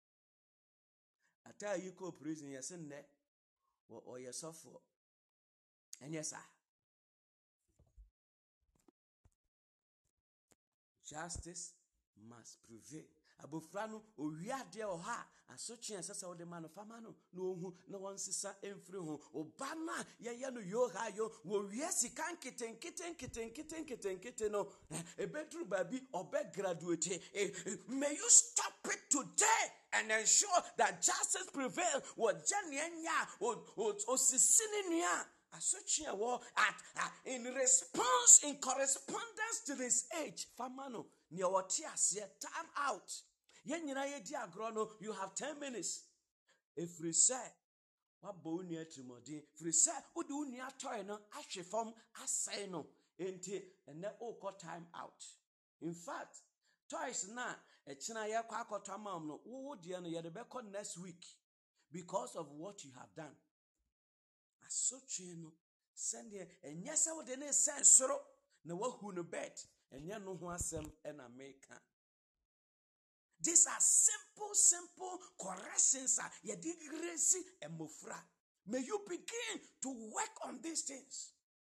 Ata yi ko prison yese nne wo yesofo. Enye sa. Justice must prevail. Abofra no owiade o ha asochi ensesa wo de ma no fama no na ohu na won sisa emfiri ho oba na ye no yo ha yo wo wiesi kan keten no ebedru babi obe graduate. May you stop it today and ensure that justice prevails. What janianya o sisini nia asochi wo at in response, in correspondence to this age famano ni woti ase time out. Yenyina ye di agro you have 10 minutes. If we say what bo uni atimodi, if we say udi uni atoy no ahwe fam asay no enti ene o time out. In fact, toys na echina ye kwa akotwa mam no wo de no ye de be next week because of what you have done. Asotwe no send ye enye se wo de na sensoro na wahu no bet enye no ho asem e na meka. These are simple corrections. May you begin to work on these things.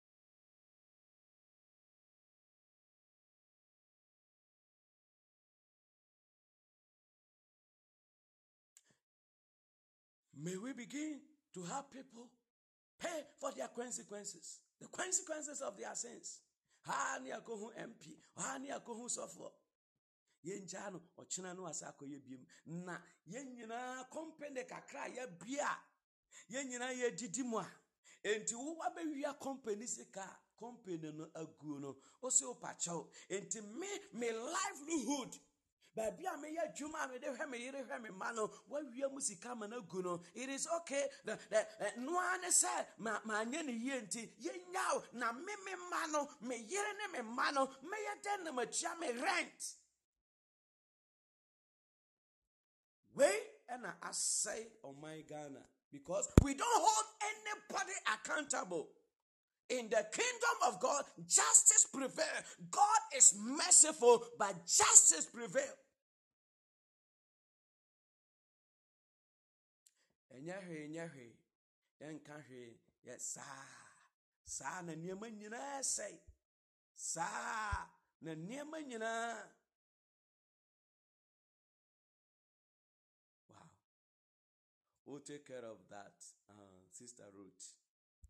May we begin to have people pay for their consequences. The consequences of their sins. Hani akohu MP, hani akohu sofo. Yenjano ochina no asako yebiem na yenyina company kakra ya bia yenyina ye didimu a enti wo wa bewia company sika company no aguo no o se o pacho enti me livelihood baby a me ya dwuma me de hwe me yire hwe me ma no wa wia musika ma na gu no. It is okay no ane se ma anye ne ye enti yenyaw na me ma no me yire ne me ma no me ye den na ma chia me rent. Wait, and I say, oh my Ghana, because we don't hold anybody accountable. In the kingdom of God, justice prevails. God is merciful, but justice prevails. Enyahe, enkahe, yes, sa na niema nyina say, sa na niema nyina. We'll take care of that, Sister Ruth.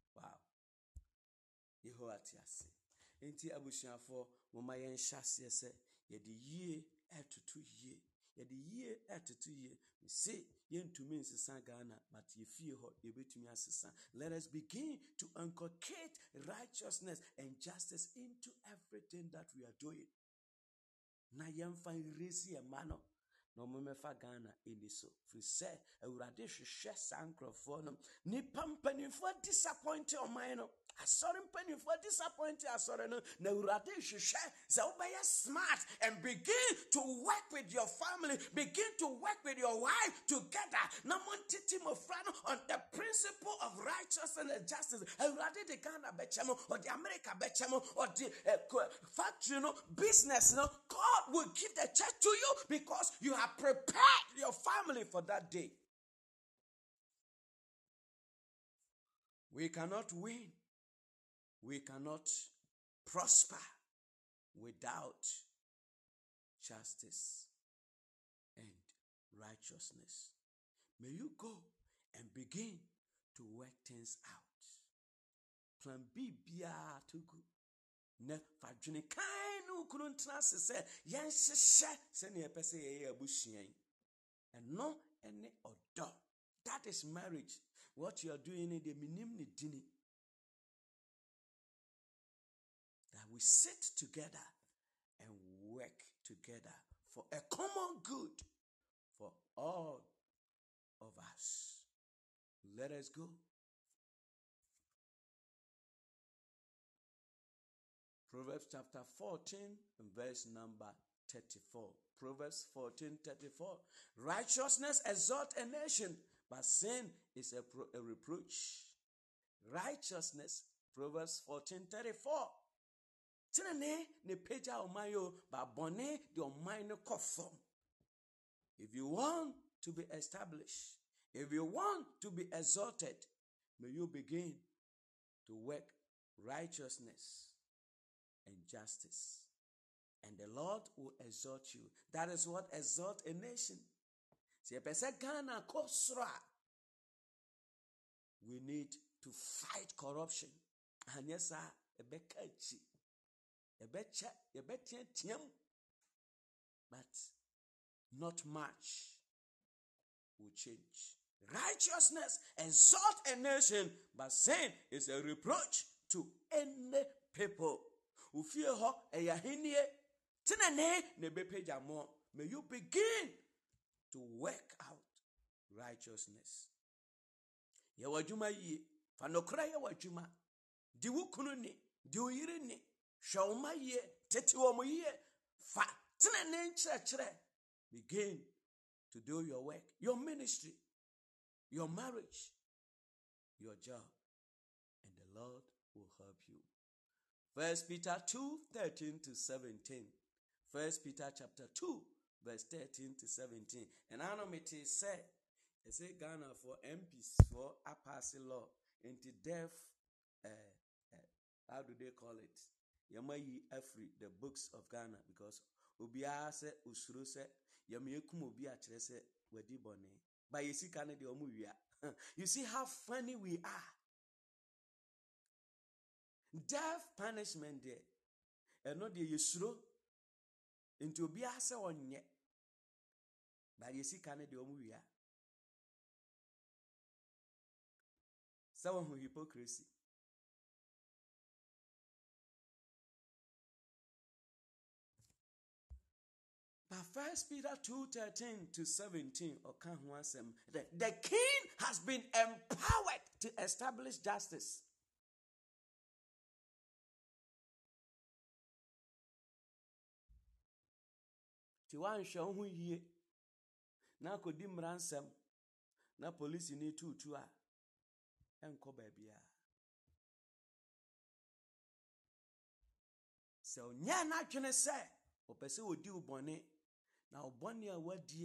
Yehoatiase. Enti abusuafo mama yen hyase se ye de yie etoto yie. Ye de yie etoto yie. We say yentumi nsesa Ghana but ye fie ho ye betumi asesa. Let us begin to inculcate righteousness and justice into everything that we are doing. Na yemfa iresi emano no memefa Ghana eniso. Free say Awurade hwehwe sankrofo no ni pampanifo disappointed on mine no. Asore mpanifo disappointed asore no. Na Awurade hwehwe say obeye smart and begin to work with your family, begin to work with your wife together. Na montiti mofra no on the principle of righteousness and justice. Awurade de Ghana bechemo or the America bechemo or the factory no business no. God will give the church to you because you have prepared your family for that day. We cannot win. We cannot prosper without justice and righteousness. May you go and begin to work things out. Plan B bia to go. Ne fadwene kan no kunu ntena se yen hyehyɛ se ne epese ye abusuan. Eno ene odo. That is marriage. What you are doing in the minim ne dini. That we sit together and work together for a common good for all of us. Let us go. Proverbs chapter 14 verse number 34. Proverbs 14:34. Righteousness exalts a nation, but sin is a reproach. Righteousness, Proverbs 14:34. Tinane ne peja omayo ba bone de omai no kofom. If you want to be established, if you want to be exalted, may you begin to work righteousness and justice. And the Lord will exalt you. That is what exalts a nation. We need to fight corruption. And yes, sir, but not much will change. Righteousness exalt a nation, but sin is a reproach to any people. May you begin to work out righteousness. Yawajuma ye, fanokra yawajuma, diwukunu ni, diwiri ni, shauma ye, tetiwomu ye, fa, tinene nchire. Begin to do your work, your ministry, your marriage, your job, and the Lord will help you. 1 Peter 2:13-17. 1 Peter chapter 2, verse 13-17. And I know it said, Ghana for MPs for a passing law into deaf, how do they call it? Yamayi Afri, the books of Ghana, because Ubia se Usuru se Yamikum Ubia Trese Wedi Bone. But you see, Canada Omuya. You see how funny we are. Death punishment there. And not the Yusro into Biasa on yet. But you see, Canada Omuya. Someone who hypocrisy. But 1 Peter 2:13-17, the king has been empowered to establish justice. Tiwan show who ye na kodim ransom na police ni tutu a enko babia. So nya na twene se opese odi ubone na ubone a wadie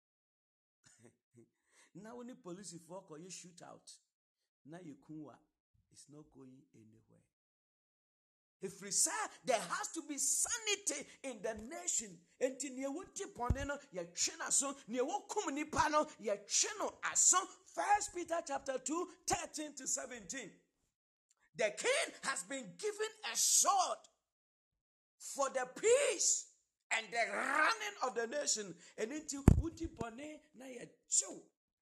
na woni police for call you shoot out na yekunwa is not going anywhere. If we say there has to be sanity in the nation, and near what poneno ye china so near what comunipano ye chino as 1 Peter chapter 2:13-17. The king has been given a sword for the peace and the running of the nation. And into Utipone na ye Jew.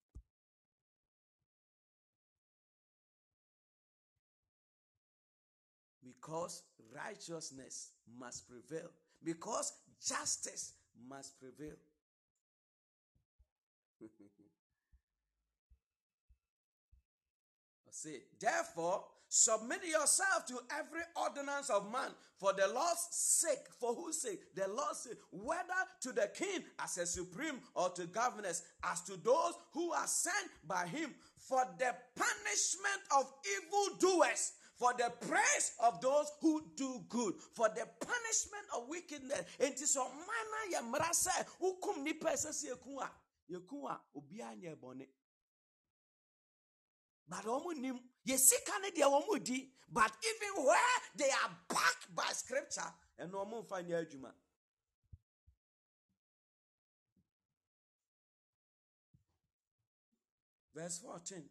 Because righteousness must prevail. Because justice must prevail. See, therefore, submit yourself to every ordinance of man for the Lord's sake. For whose sake? The Lord's sake. Whether to the king as a supreme or to governors, as to those who are sent by him, for the punishment of evildoers, for the praise of those who do good, for the punishment of wickedness. And so mana ya mrasa ukum ni pesa si yekua obianye bone. But omunim yesikane dia omudi, but even where they are backed by scripture and omu find ya adwuma. Verse 14.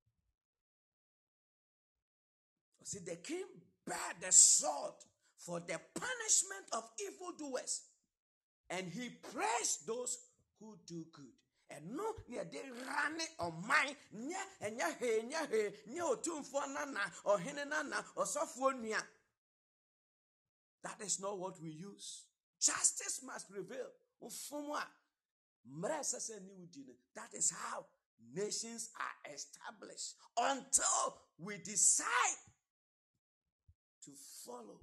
See, the king bare the sword for the punishment of evildoers, and he praised those who do good. And no, near they run it on mine, and nya otum for nana, or henenana, or sophronia. That is not what we use. Justice must prevail. That is how nations are established until we decide to follow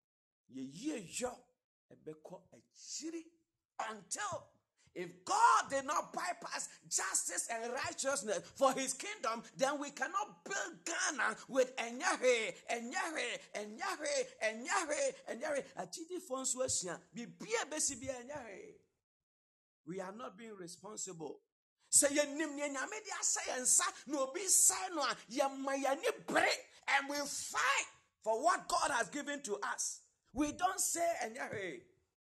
until if God did not bypass justice and righteousness for his kingdom, then we cannot build Ghana with Enyahe. We are not being responsible. Say and we fight for what God has given to us. We don't say Enyahe.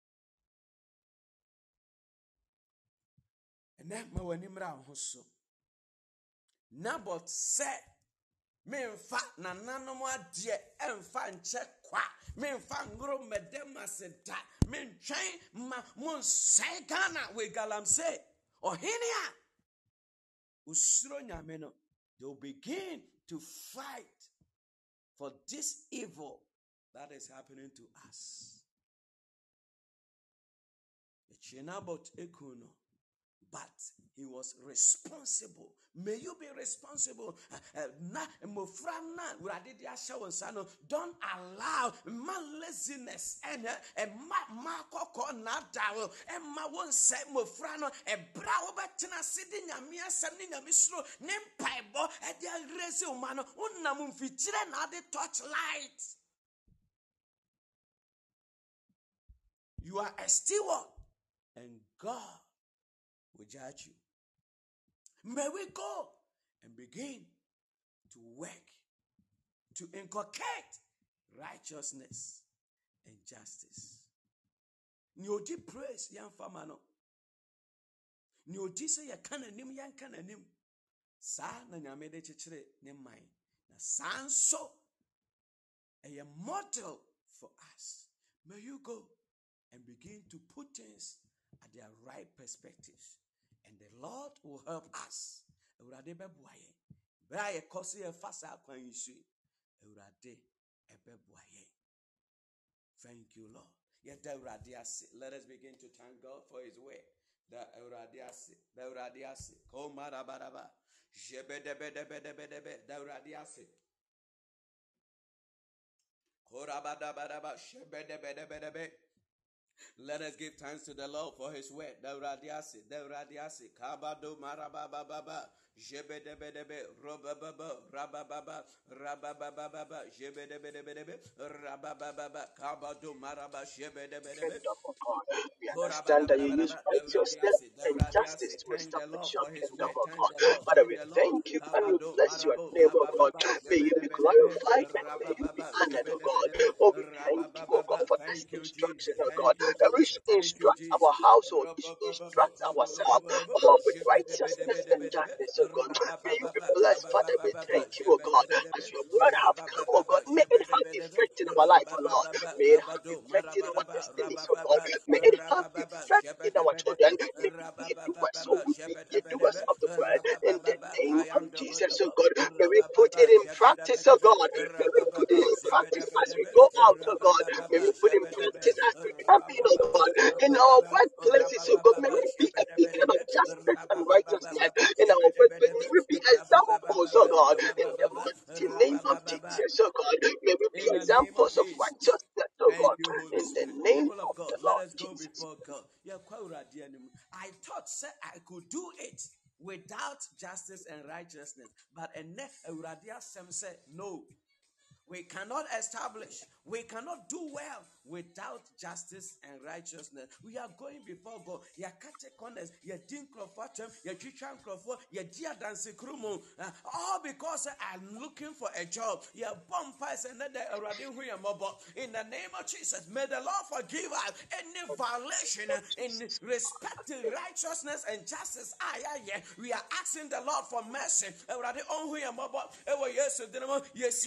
Naboth said, "Memfa na nanomo adie emfa nche kwa memfa ngoro medema seda mentwen ma monsai Ghana we galamsey ohinia usuro nyame no." They will begin to fight for this evil that is happening to us. Naboth ekuno. But he was responsible. May you be responsible. Don't allow laziness and won't say mofrano a brow betina sitting yamia sending a misro name paibo at the aggressive man unnamun fitren at the torchlight. You are a steward, and God will judge you. May we go and begin to work to inculcate righteousness and justice. Nyodi praise yan famano. Nyodi say ya kananim yan kananim. Sa na nyame de chichire ne mai. Na sanso a model for us. May you go and begin to put things at their right perspectives. And the Lord will help us. Thank you, Lord. Let us begin to thank God for his word. Let us give thanks to the Lord for his word. Deuradiasi, kabado marababa, jebedebedebe, rabababa, jebedebedebe, rabababa, kabado maraba, jebedebedebe. We understand that you use righteousness and justice to establish your kingdom, oh God. Father, we thank you and we bless your name, oh God. May you be glorified and may you be honored, oh God. Oh, we thank you, oh God, for this instruction, oh God. That we should instruct our household, we should instruct ourselves, oh, with righteousness and justice, oh God. May you be blessed, Father. We thank you, oh God, as your word have come, oh God. May it have effect in our life, oh Lord. May it have effect in our destinies, oh God. May it have effect in our children. May we be doers, so we be doers of the word. In the name of Jesus, oh God. May we put it in practice, oh God. May we put it in practice as we go out, oh God. May we put in practice as we come in, oh God. In our workplaces, oh God. May we be a beacon of justice and righteousness. In our workplace, may we be examples, oh God. In the mighty name of Jesus, oh God. May we be In the name of examples of Jesus. righteousness, oh Thank God. you, Holy In the Spirit. name People of of God, the let Lord us go Jesus. before God. I thought say I could do it without justice and righteousness. But enough Uradia Sem said, no. We cannot establish, we cannot do well without justice and righteousness. We are going before God. Yakate corners, Yadin Crawford, Yadichan Crawford, Yadia Dancy Krumo, all because I'm looking for a job. Ya bumpers and then in the name of Jesus, may the Lord forgive us any violation in respect to righteousness and justice. We are asking the Lord for mercy. Yes,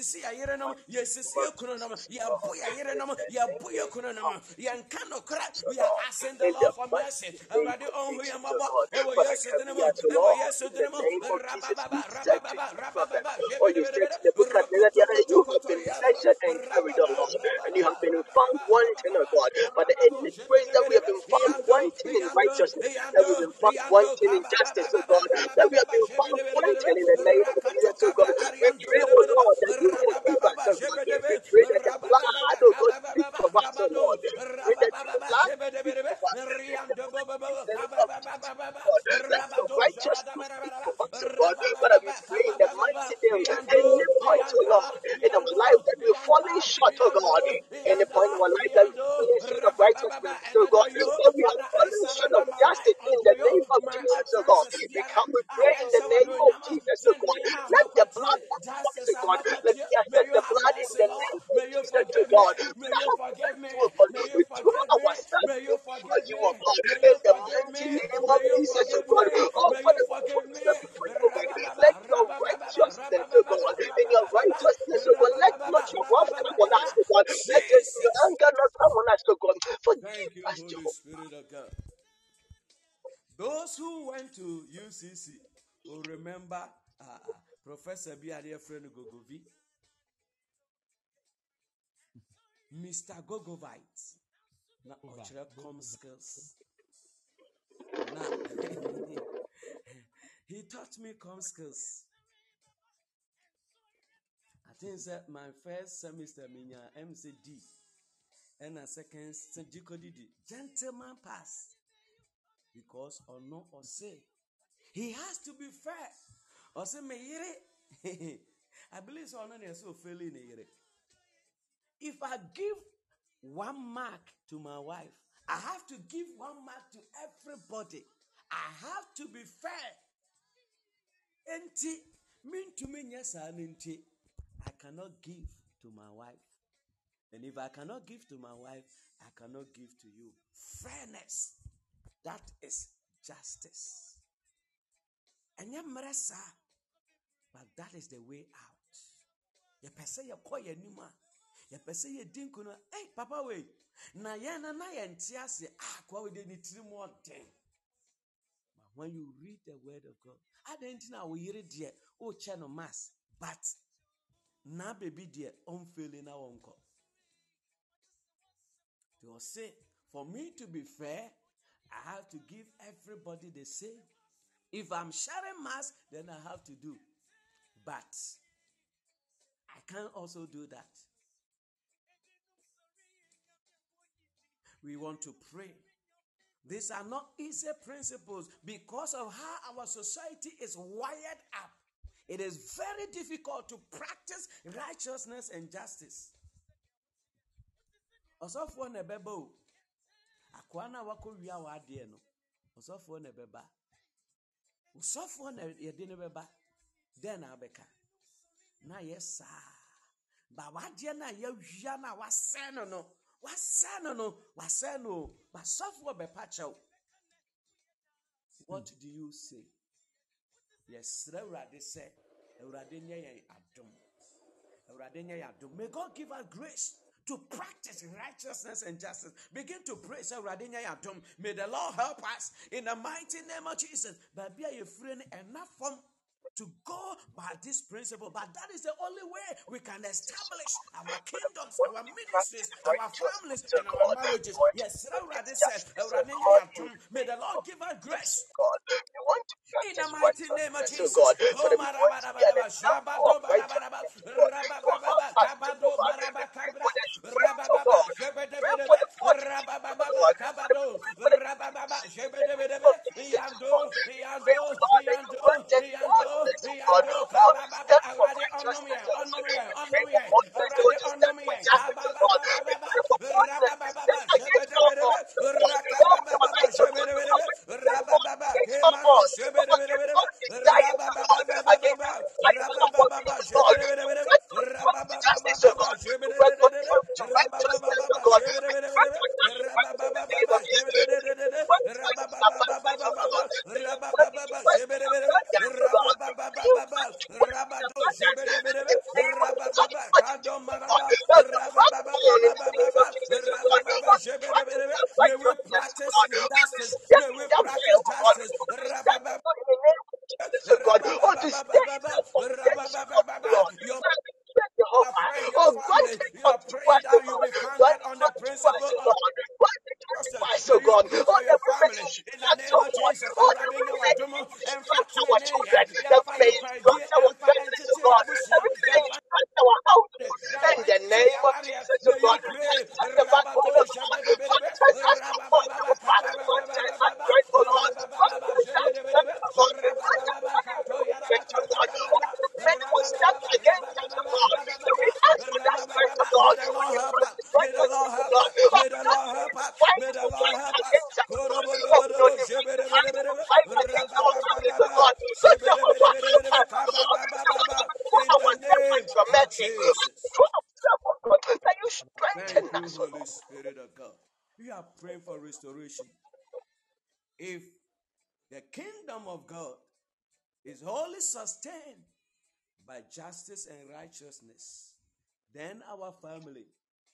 we are asking the In the Lord for mercy. mighty name of Jesus, oh God. Father, carry us, oh Lord, in the name of Jesus. We said to you, prophet, or you said to Nebuchadnezzar, the other, you have been measured and carried, oh Lord, and you have been found wanting, oh God. Father, any praise that we have been found wanting in righteousness, that we have been found wanting in justice, oh God, that we have been found wanting in the name of Jesus, oh God. We pray, oh Lord, that you forgive us, oh God. We pray that the blood, oh God, speak for us, oh Lord. We pray that your blood speak for us in the mighty name of Jesus, oh God. Let your righteousness speak for us, oh God. Father, we pray in the mighty name, any point, oh Lord, in our life that we're falling short, oh God. Any point in our life that we're falling short of righteousness, oh God. Or we are Father, I falling short of surrender my justice life in unto the you. name of My Jesus, oh God. offenses, We Biara, come, we I pray in the answer when name you of number, Jesus, oh God. Zeni Let the blood Amakwati, wash us, justice oh God. Let Amakwati. me May accept you the have blood in mercy, the Lord. name of May you Jesus, oh forgive me. God. May That you have forgive me. mercy, oh God. May you We throw forgive me. ourselves May you before forgive you, me. oh God. May In you the forgive me. mighty name of May you Jesus, oh forgive God. me. Oh, May you Father, we put forgive me. ourselves before you, oh God. Rabababa, Let your rabababa, righteousness, oh rabababa, God, in your rabababa, righteousness, oh God, let not rabababa, your wrath come on us, rabababa. oh God. Let your Jesus. anger not come on us, oh God. Forgive Thank you, us, Holy Jehovah. Spirit of God. Those who went to UCC will remember Professor Biadia Friend Gogovi, Mr. Gogovite. Now, com skills. Now, he taught me com skills. I think that my first semester, MCD, and a second GCD, gentleman pass. Because or no or say, he has to be fair. Or say, me yere. I believe so. So failing yere. If I give 1 mark to my wife, I have to give 1 mark to everybody. I have to be fair. Enti, mean to me, yes, I cannot give to my wife. And if I cannot give to my wife, I cannot give to you. Fairness. That is justice. And but that is the way out. You say you call your nima. You say you didn't know. Hey, Papa, wait. Na yana na yentiase. Kwa we didn't more thing. But when you read the word of God, I didn't know we read there. Oh, channel mass. But na baby dear, unfailing our uncle. To say, for me to be fair, I have to give everybody the same. If I'm sharing mass, then I have to do. But I can't also do that. We want to pray. These are not easy principles because of how our society is wired up. It is very difficult to practice righteousness and justice. Osofo na beba o. Akwa na wako wia wa ade no. Osofo na beba. Osofo na yede ne beba. Den na abeka. Na yesa. Ba wade na ya wia na waseno no. Waseno. Basofo be pacho. What do you say? Yes, Awurade say, Awurade nye yɛn adom. Awurade nye yɛn adom. May God give us grace to practice righteousness and justice. Begin to praise Awurade nye yɛn adom. May the Lord help us in the mighty name of Jesus. Baby, you free enough from to go by this principle, but that is the only way we can establish our kingdoms, our ministries, our families, To and our God, we marriages. want to Yes, practice Awurade said, justice, oh God, we may the Lord give us grace God. We want to in the practice mighty name of righteousness, oh Jesus. God. Oh, But we want to be an marabarabaraba, example of shabado barabaraba, righteousness, oh God. To help rabababa, us, to kabado, provide maraba pray kabra, for the strength, oh rabababa, God. Pray shebedebedebe, for the fortitude, oh rabababa, God. kabado, For the rabababa, name shebedebedebe, of Jesus, oh God. yando, Pray, yando, oh God, that you yando, grant us yando, boldness, oh God. yando, All to kabababa, stand for arade onomie, righteousness, oh God. onomie, We pray for onomie, boldness, oh, arade to stand for onomie, justice, oh God. We kabababa, pray for boldness to rabababa, stand against our shebedebedebe, God. All the rakabababa, light, oh God. shebedebedebe, We stand for rabababa, against our kemano, God. Against shebedebedebe, our desires, oh God. Against the desires of our being, God. We grant us justice, oh God. We grant us to righteousness, oh God. We grant us right in the name of Jesus. We grant us abundance, oh God. May your blood be given in abundance, oh God. May you grant us in abundance in the name of the Lord Jesus, oh God. To grant in the name of Jesus, oh God. To practice that May we righteousness, oh practice God. To justice. step May in we that way, practice oh God. justice. To stand, oh God, in the name of Jesus, oh God. Or to stay in that foundation of the Lord. Your you are Jehovah. praying your Oh, grant family. it You are unto praying us, oh that you God. be founded Grant it on the unto us, principle oh of God. Grant it unto justice. us, May oh you God. pray All for the your remedy family in the instruct, name oh of God. Jesus. All the remedy instruct our children. That may instruct our families, oh God. May instruct our household. In the name of Jesus, oh May you God. pray. Let's bring the backbone, oh God. Grant us that support, oh God. Grant us that strength, oh God. Grant us that strength, oh God. Grant us that encouragement, oh God. All the men who stand against us, oh God. We ask for that strength, oh May God. the Lord We help pray us. for May the Lord righteousness, oh help God. us. Oh, May the that Lord we help will us. fight May to the Lord fight help us. against us, oh God. Oh, we will fight to fight against our families, oh God. So Jehovah, have mercy on us, oh God. Show In the ourselves name with your of mercy. Jesus. Show ourselves, oh God. That you strengthen Thank you, us, oh Holy God. Spirit of God. We are praying for restoration. If the kingdom of God is wholly sustained by justice and righteousness, then our family,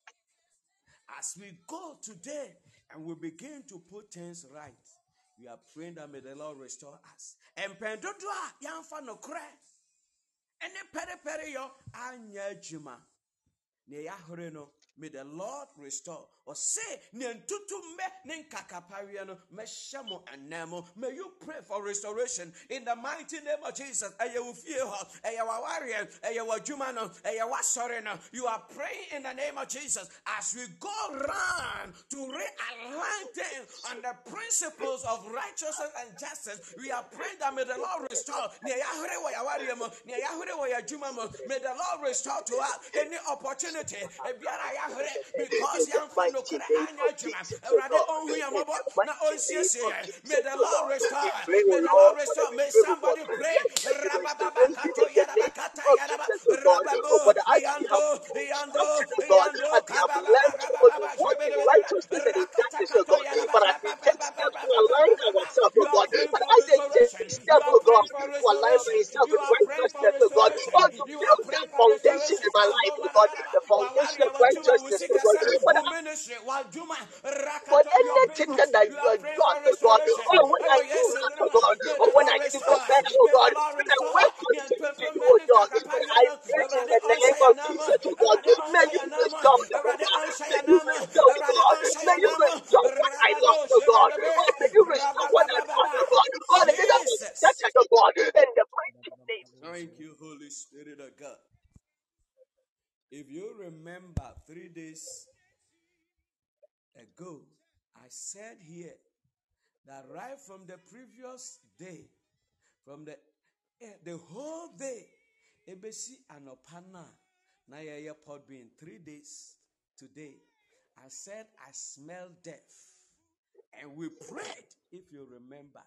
as we go today and we begin to put things right, we are praying that may the Lord restore us. And pendodua yamfa no kre. Ene pere pere yo anya juma. Ne yahore no, may the Lord restore. Or say, ne ntutu me ne nkakaparia no me shamo anemo. May you pray for restoration in the mighty name of Jesus. Eye wo fie ho, eye wa ware, eye wa dwuma no, eye wa sore no. You are praying in the name of Jesus as we go round to realign things on the principles of righteousness and justice. We are praying that may the Lord restore. Ne yahore wo ya ware mo, ne yahore wo ya dwuma mo. May the Lord restore to us any opportunity because In the young fan no mighty credit name of anya juma. Jesus, oh Erade God. on In huyamabo the na mighty name onsiesie. of May Jesus, the oh Lord Lord. restore. We pray, May oh the Lord, Lord for the restore. May miracle. somebody pray. Let there be Rabababa restoration kato in the yaraba name kata of yaraba. Jesus, oh God. Oh, Rababo for as we have yando been yando instructed, oh God, as yando we have kabababa learned, oh God, to rabababa walk in shebedebedebe. righteousness and in Rakata justice, oh kato God. yaraba But as we take steps to align kabababa. ourselves, You oh are God. praying But for as they take restoration. You steps, are oh God, praying for to align restoration. myself You with are praying for righteousness, oh God, restoration. or to You are build that praying for foundation restoration. in my life, oh God, the foundation of righteousness, oh God. But Ministry, but your anything business, that I you are was praying for done, oh God, restoration. or when I Oh, do yes, wrong, oh God, may or the when Lord I restore. disobey, oh May the God, Lord when I restore. went contrary to you, oh God, but I pray in the name of Jesus, oh God, may you restore me, oh God, may you restore me, God, may you restore what I lost, oh God, oh, may you restore what I lost, oh God, all the things that was Jesus. scattered, oh God, in the mighty name. Thank you, Holy Spirit of God. If you remember 3 days ago, I said here that right from the previous day, from the whole day, ebesi anopana na yeye pod being 3 days today. I said I smell death, and we prayed. If you remember,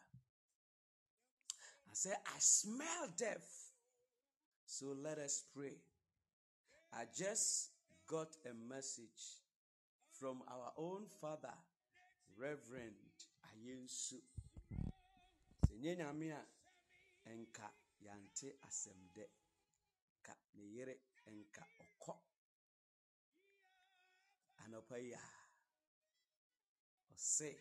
I said I smell death. So let us pray. I just got a message from our own father, Reverend Ayensu. enka yante asemde ka ne yere enka okọ anopaya ose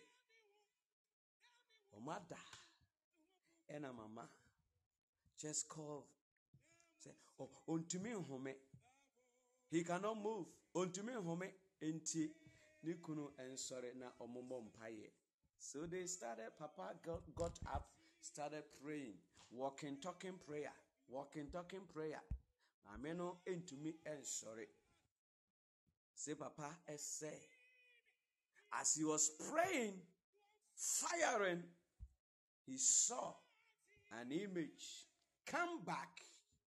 omada ena mama just call say oh ontumi nhome he cannot move ontumi nhome enti nikunu ensore na omombo mpaye. So they started, Papa got up, started praying, walking, talking prayer. Ameno into me and sorry. Say Papa say, as he was praying, firing, he saw an image come back.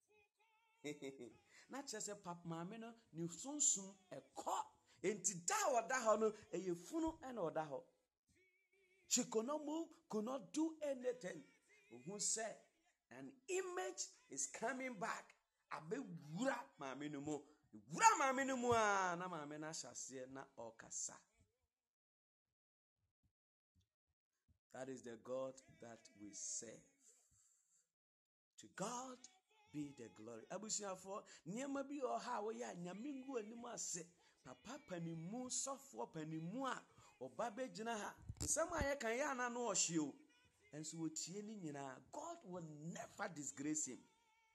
Not just a pap mameno, new soon a cop, enti da wada no a yefunu and odaho. She could not move, could not do anything. Who said, an image is coming back. Abe wura mame no mu. Wura mame no mu a na mame na hyase na okasa. That is the God that we serve. To God be the glory. Abusuafo, niema bi oha wo ya nyamingu animu ase. Papa panimu sofo panimu a oba begina ha. Nsɛm a yɛ kan yɛ ana no ɔhye o. Nso wɔtie ne nyinaa. God will never disgrace him.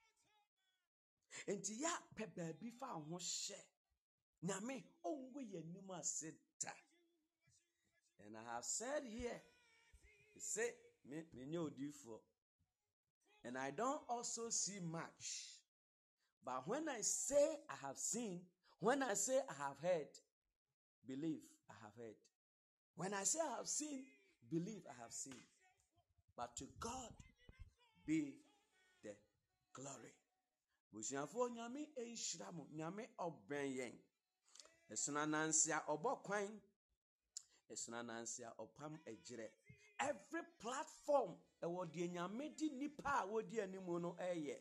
Enti ya pɛ baabi fa ho hyɛ. Nyame ɔngo yɛ anim ase da. And I have said here, say me nye odifo. And I don't also see much. But when I say I have seen, when I say I have heard, believe I have heard. When I say I have seen, believe I have seen. But to God be the glory. Busiafo nyame enhyira mo, nyame oben yen. Esuna nansia obokwan. Esuna nansia opam ejire. Every platform ewo de nyame di nipa wo di animu no eye.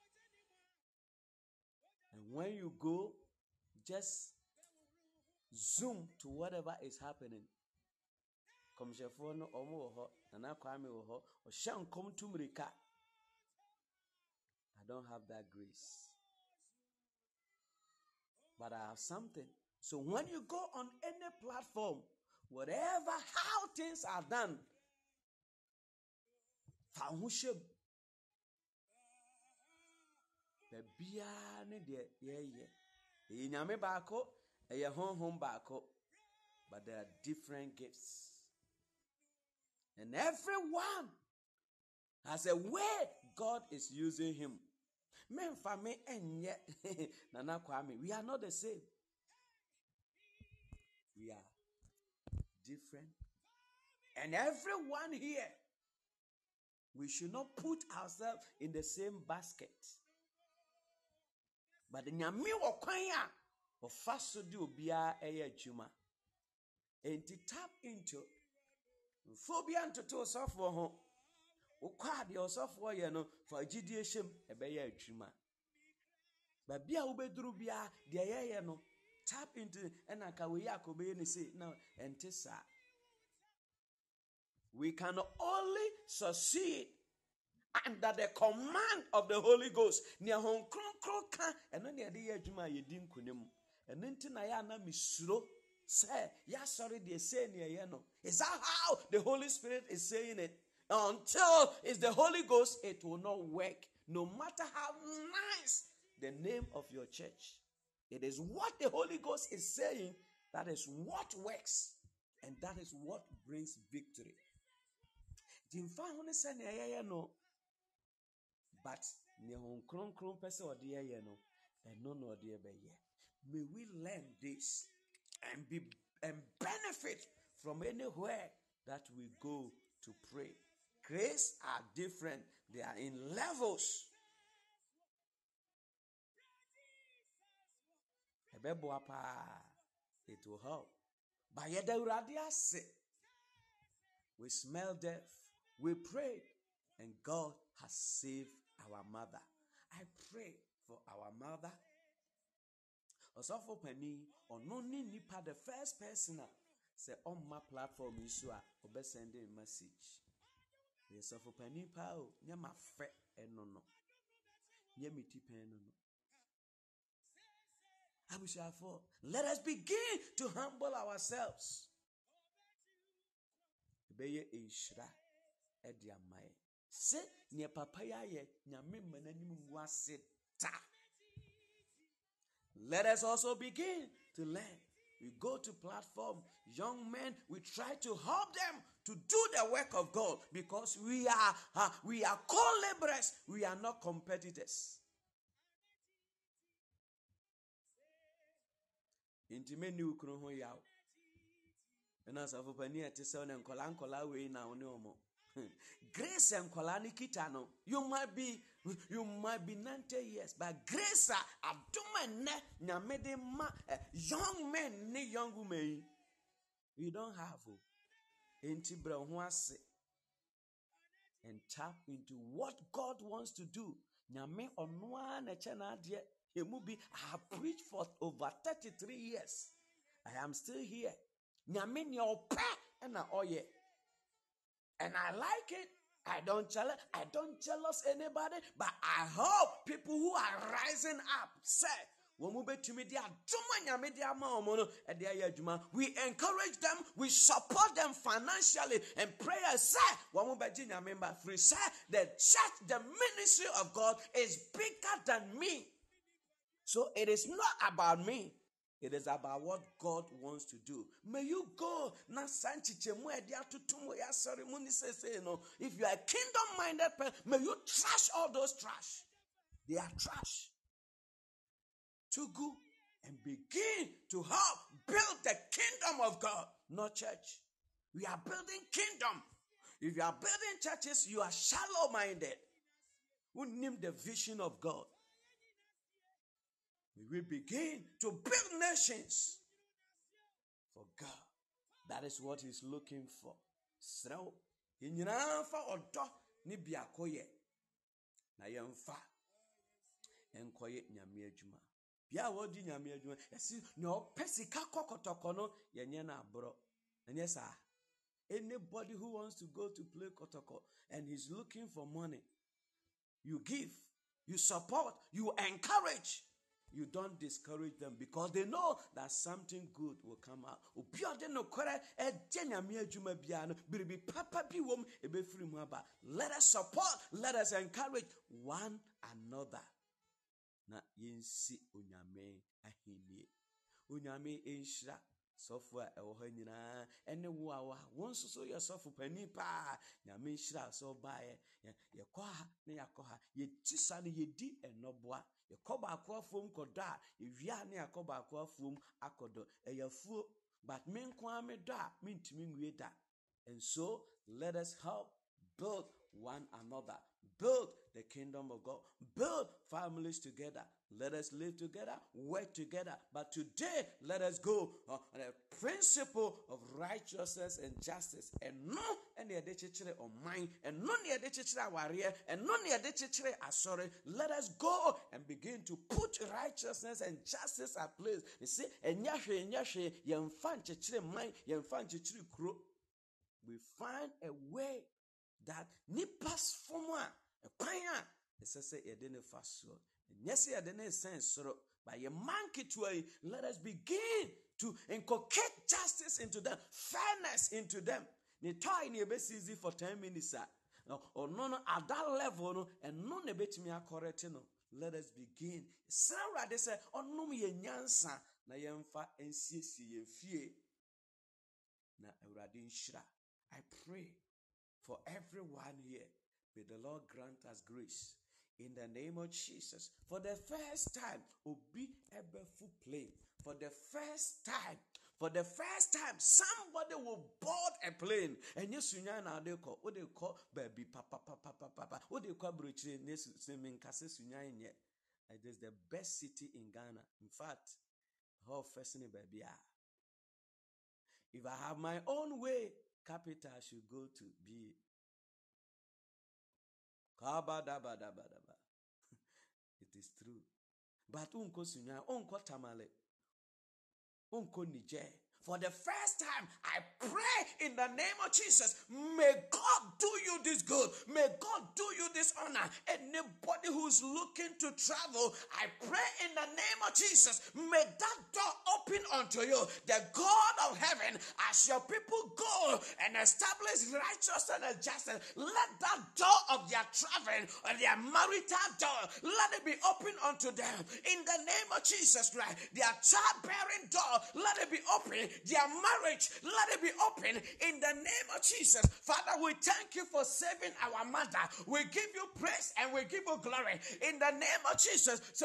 And when you go, just zoom to whatever is happening. Komshefo no omo wo ho, nana kwame wo ho, o shankom tumrika. I don't have that grace. But I have something. So when you go on any platform, whatever how things are done, fahusheb bebia ne de ye nyame baako, eye honhom baako, but there are different gifts. And everyone has a way God is using him. Men fame enye nana kwame. We are not the same. We are different. And everyone here, we should not put ourselves in the same basket. But the nyame wo kwan a ofaso di obia eye adwuma. And to tap into phobia ntoto sofo ho. Ukwa de osofo ye no fa gidie hyem ebeye adwuma. Ba bia wo beduru bia de ye no tap into enaka we yakobe ne say now entisa. We can only succeed under the command of the Holy Ghost. Nia hon kron ka eno ne de ye adwuma ye di nkonem. Eno nti na ya na misuro say ya sorry de say ne ye no. Is that how the Holy Spirit is saying it? Until it's the Holy Ghost, it will not work. No matter how nice the name of your church. It is what the Holy Ghost is saying that is what works. And that is what brings victory. But may we learn this and benefit from anywhere that we go to pray. Grace are different. They are in levels. It will help. We smell death. We prayed. And God has saved our mother. I pray for our mother. Osofo pani ononi nipa the first person say on my platform isu a obe sending message. Osofo pani pa o nyama fe eno no. Ye miti pen no. Abusiafo, let us begin to humble ourselves. Beye inshira edi amaye. Se ne papa ya ye nyame manani mu ase ta. Let us also begin to learn. We go to platform, young men, we try to help them to do the work of God because we are co-laborers, we are not competitors. Intime ni ukro ho yaw. Ena safo pani ete se on enkola we na one omo. Grace enkola ni kita no. You might be 90 years, but grace aduma ne nyamede ma young men ni young women. You don't have enti bra ho ase and tap into what God wants to do. Nyame onwa na che na ade emubi. I have preached for over 33 years. I am still here. Nyame ni opa na oye. And I like it. I don't jealous anybody, but I hope people who are rising up say, we encourage them, we support them financially, and prayer say, the church, the ministry of God is bigger than me. So it is not about me. It is about what God wants to do. May you go. If you are a kingdom-minded person, may you trash all those trash. They are trash. To go and begin to help build the kingdom of God, not church. We are building kingdom. If you are building churches, you are shallow-minded. Who name the vision of God? We begin to build nations for God. That is what He's looking for. So, inyinafa odo ni biakoye na yemfa enkoye nyame adwuma. Bia wodi nyame adwuma. Esi no pesika kokotoko no yenye na abro. Enye sa. Anybody who wants to go to play kotoko and he's looking for money, you give, you support, you encourage. You don't discourage them because they know that something good will come out. Let us support, let us encourage one another. Na yinsi onyame ahini. Onyame enshira software ewo nyina ene wo awa wonso so yourself pani pa nyame enshira so bae ye kwa na yakoha ye tisa ne ye di enoboa ye koba akwa fom koda ye wia na yakoba akwa fom akodo eyafuo but men kwa me da mintimi nwie da. And so let us help build one another, build the kingdom of God, build families together. Let us live together, work together. But today, let us go on the principle of righteousness and justice. And no any adechichere on mine, and no any adechichere warrior, and no any adechichere asore. Let us go and begin to put righteousness and justice at place. You see, and yashe, yemfan chichere mine, yemfan chichere kro. We find a way that nipas foma a paya is a say yedene faso. Yes, yedene sense by a monkey to a let us begin to inculcate justice into them, fairness into them. The time is easy for 10 minutes, or no at that level, no, and no nebet me a correct. Let us begin. Sarah, they say, oh no, me nyansa na yemfa NCC ye fie na Euradin Shra. I pray for everyone here. May the Lord grant us grace. In the name of Jesus. For the first time, Obi Ebefu plane. For the first time, somebody will board a plane. And you see now they call what they call baby papa. What they call Bruchi Nesumin Cassis Union. It is the best city in Ghana. In fact, how fascinating baby are. If I have my own way, capital should go to be Kabadabadabadaba. It is true. But unko sunya, unko tamale, unko nije. For the first time, I pray In the name of Jesus, may God do you this good. May God do you this honor. Anybody who's looking to travel, I pray in the name of Jesus, may that door open unto you. The God of heaven, as your people go and establish righteousness and justice, let that door of their traveling or their marital door, let it be open unto them. In the name of Jesus Christ, their childbearing door, let it be open. Their marriage, let it be open. In the name of Jesus, Father, we thank you for saving our mother. We give you praise and we give you glory. In the name of Jesus, so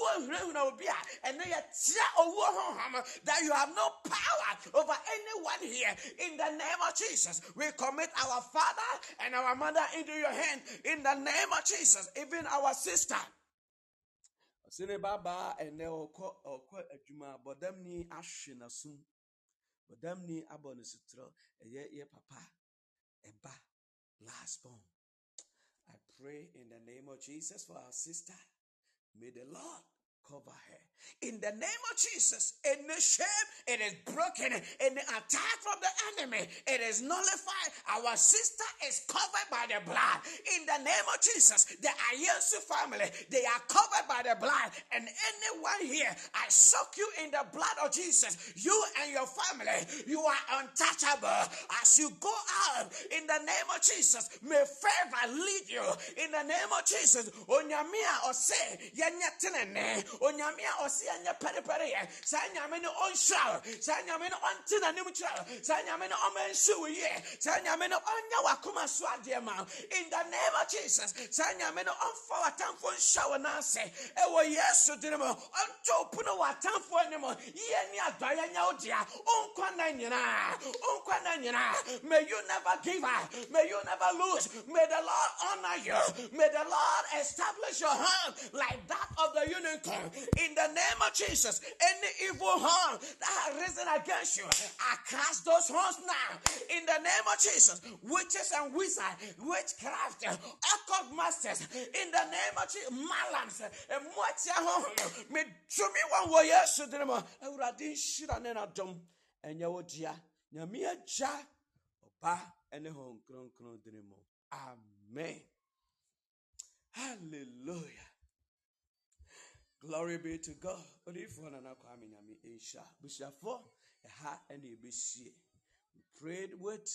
that you have no power over anyone here. In the name of Jesus, we commit our father and our mother into your hand. In the name of Jesus, even our sister. Sine baba and they oko adwuma bodam ni ahwe nasum bodam ni abɔ ne sutro ye papa eba last born. I pray in the name of Jesus for our sister. May the Lord cover her. In the name of Jesus, any shame, it is broken. Any attack from the enemy, it is nullified. Our sister is covered by the blood. In the name of Jesus, the Ayensu family, they are covered by the blood. And anyone here, I soak you in the blood of Jesus. You and your family, you are untouchable. As you go out, in the name of Jesus, may favor lead you. In the name of Jesus, Onyamia or say, Yanyatinene, Onyamia or say, Anya Peripere, Sanyamino on shower, Sanyamino on Tinanimucha, Sanyamino on Sui, Sanyamino on Yawakuma Swadiama. In the name of Jesus, Sanyamino on for a time for shower Nase, Ewa yes to Dinamo, on Topuno, a time for anymore, Yenia Diana Odia, Unkwananyana, may you never give up, may you never lose, may the Lord honor you, may the Lord establish your hand like that of the unicorn. In the name of Jesus, any evil horn that has risen against you, I cast those horns now. In the name of Jesus, witches and wizards, witchcraft, occult masters, in the name of Jesus, malams, and what's your home? Me to me one way, yes, to them. I would have done shit on a dumb and your dear, Yamia cha, opa, and a home, cron, dinamo. Amen. Hallelujah. Glory be to God. But if one and I Isha, Bishafo, a heart and a BC. We prayed with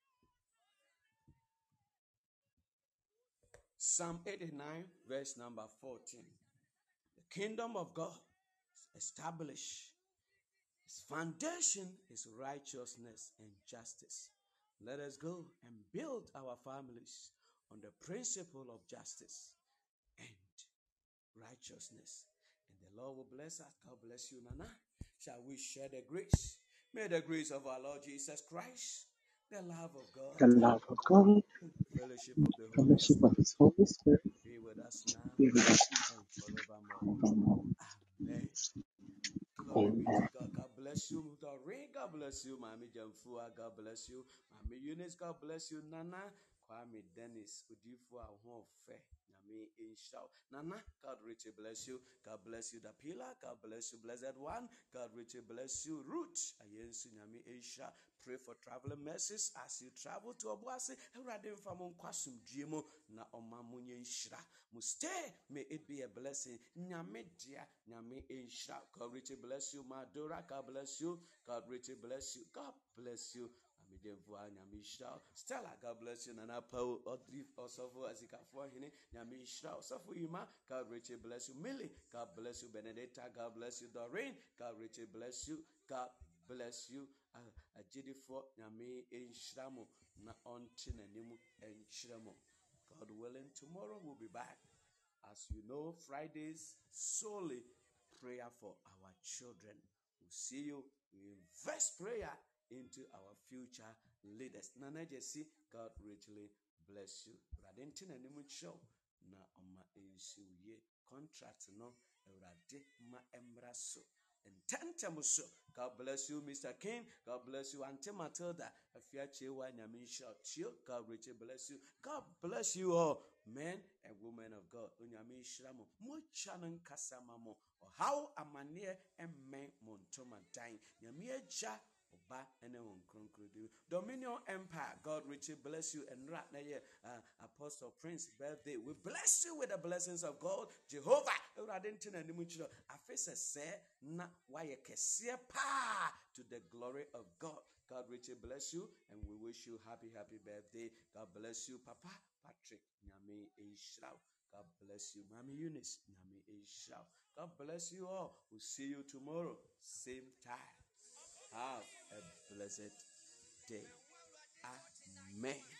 Psalm 89, verse number 14. The kingdom of God is established. Its foundation is righteousness and justice. Let us go and build our families on the principle of justice and righteousness. And the Lord will bless us. God bless you, Nana. Shall we share the grace? May the grace of our Lord Jesus Christ, the love of God, The love of God, and the fellowship of the Holy fellowship of Spirit His Holy Spirit, be with us now be with us and forevermore. forevermore. Amen. Glory be to Amen. God. God bless you, Doreen. God bless you, Mami Jamfua. God bless you, Mami Eunice. God bless you, Nana. Kwame Dennis. Udifua Honfe. Nami Inshaw. Nana, God richly bless you. God bless you, Dapila. God bless you, Blessed One. God richly bless you, Ruth. Ayensu Nami Insha. Pray for traveling mercies as you travel to Obuasi. Everybody from Kwasum Jimo na Omamunye Nshra. Stay, may it be a blessing. Nyame dia, Nyame Insha. God richly bless you, Madura. God bless you. God richly bless you. God bless you. Stella, God bless you. Nana Paul, Audrey, Osofo, Azikafo, Hine, Nyame Shra, Osofo Ima, God richly bless you. Millie, God bless you. Benedetta, God bless you. Doreen, God richly bless you. God bless you. Ajidifo, Nyame Inshramo, na ontin animu Inshramo. God willing, tomorrow we'll be back. As you know, Fridays solely prayer for our children. We'll see you. We invest prayer into our future leaders. Nana Jesse, God richly bless you. Radintin and show na oma ye contract no erade ma embraso. And Tantamuso, God bless you, Mr. King. God bless you, Auntie Matilda. God richly bless you. God bless you all, men and women of God. Unyami Shramo, Muchanan Kasamamo, or how a manier and men Montoma dying. Yamia Oba and Dominion Empire, God richly bless you. And right now, Apostle Prince birthday, we bless you with the blessings of God. Jehovah, I face a say, na why pa to the glory of God. God richly bless you, and we wish you happy birthday. God bless you, Papa Patrick Nyame Eshrao. God bless you, Mommy Eunice Nyame Eshrao. God bless you all. We'll see you tomorrow, same time. Have a blessed day. Amen.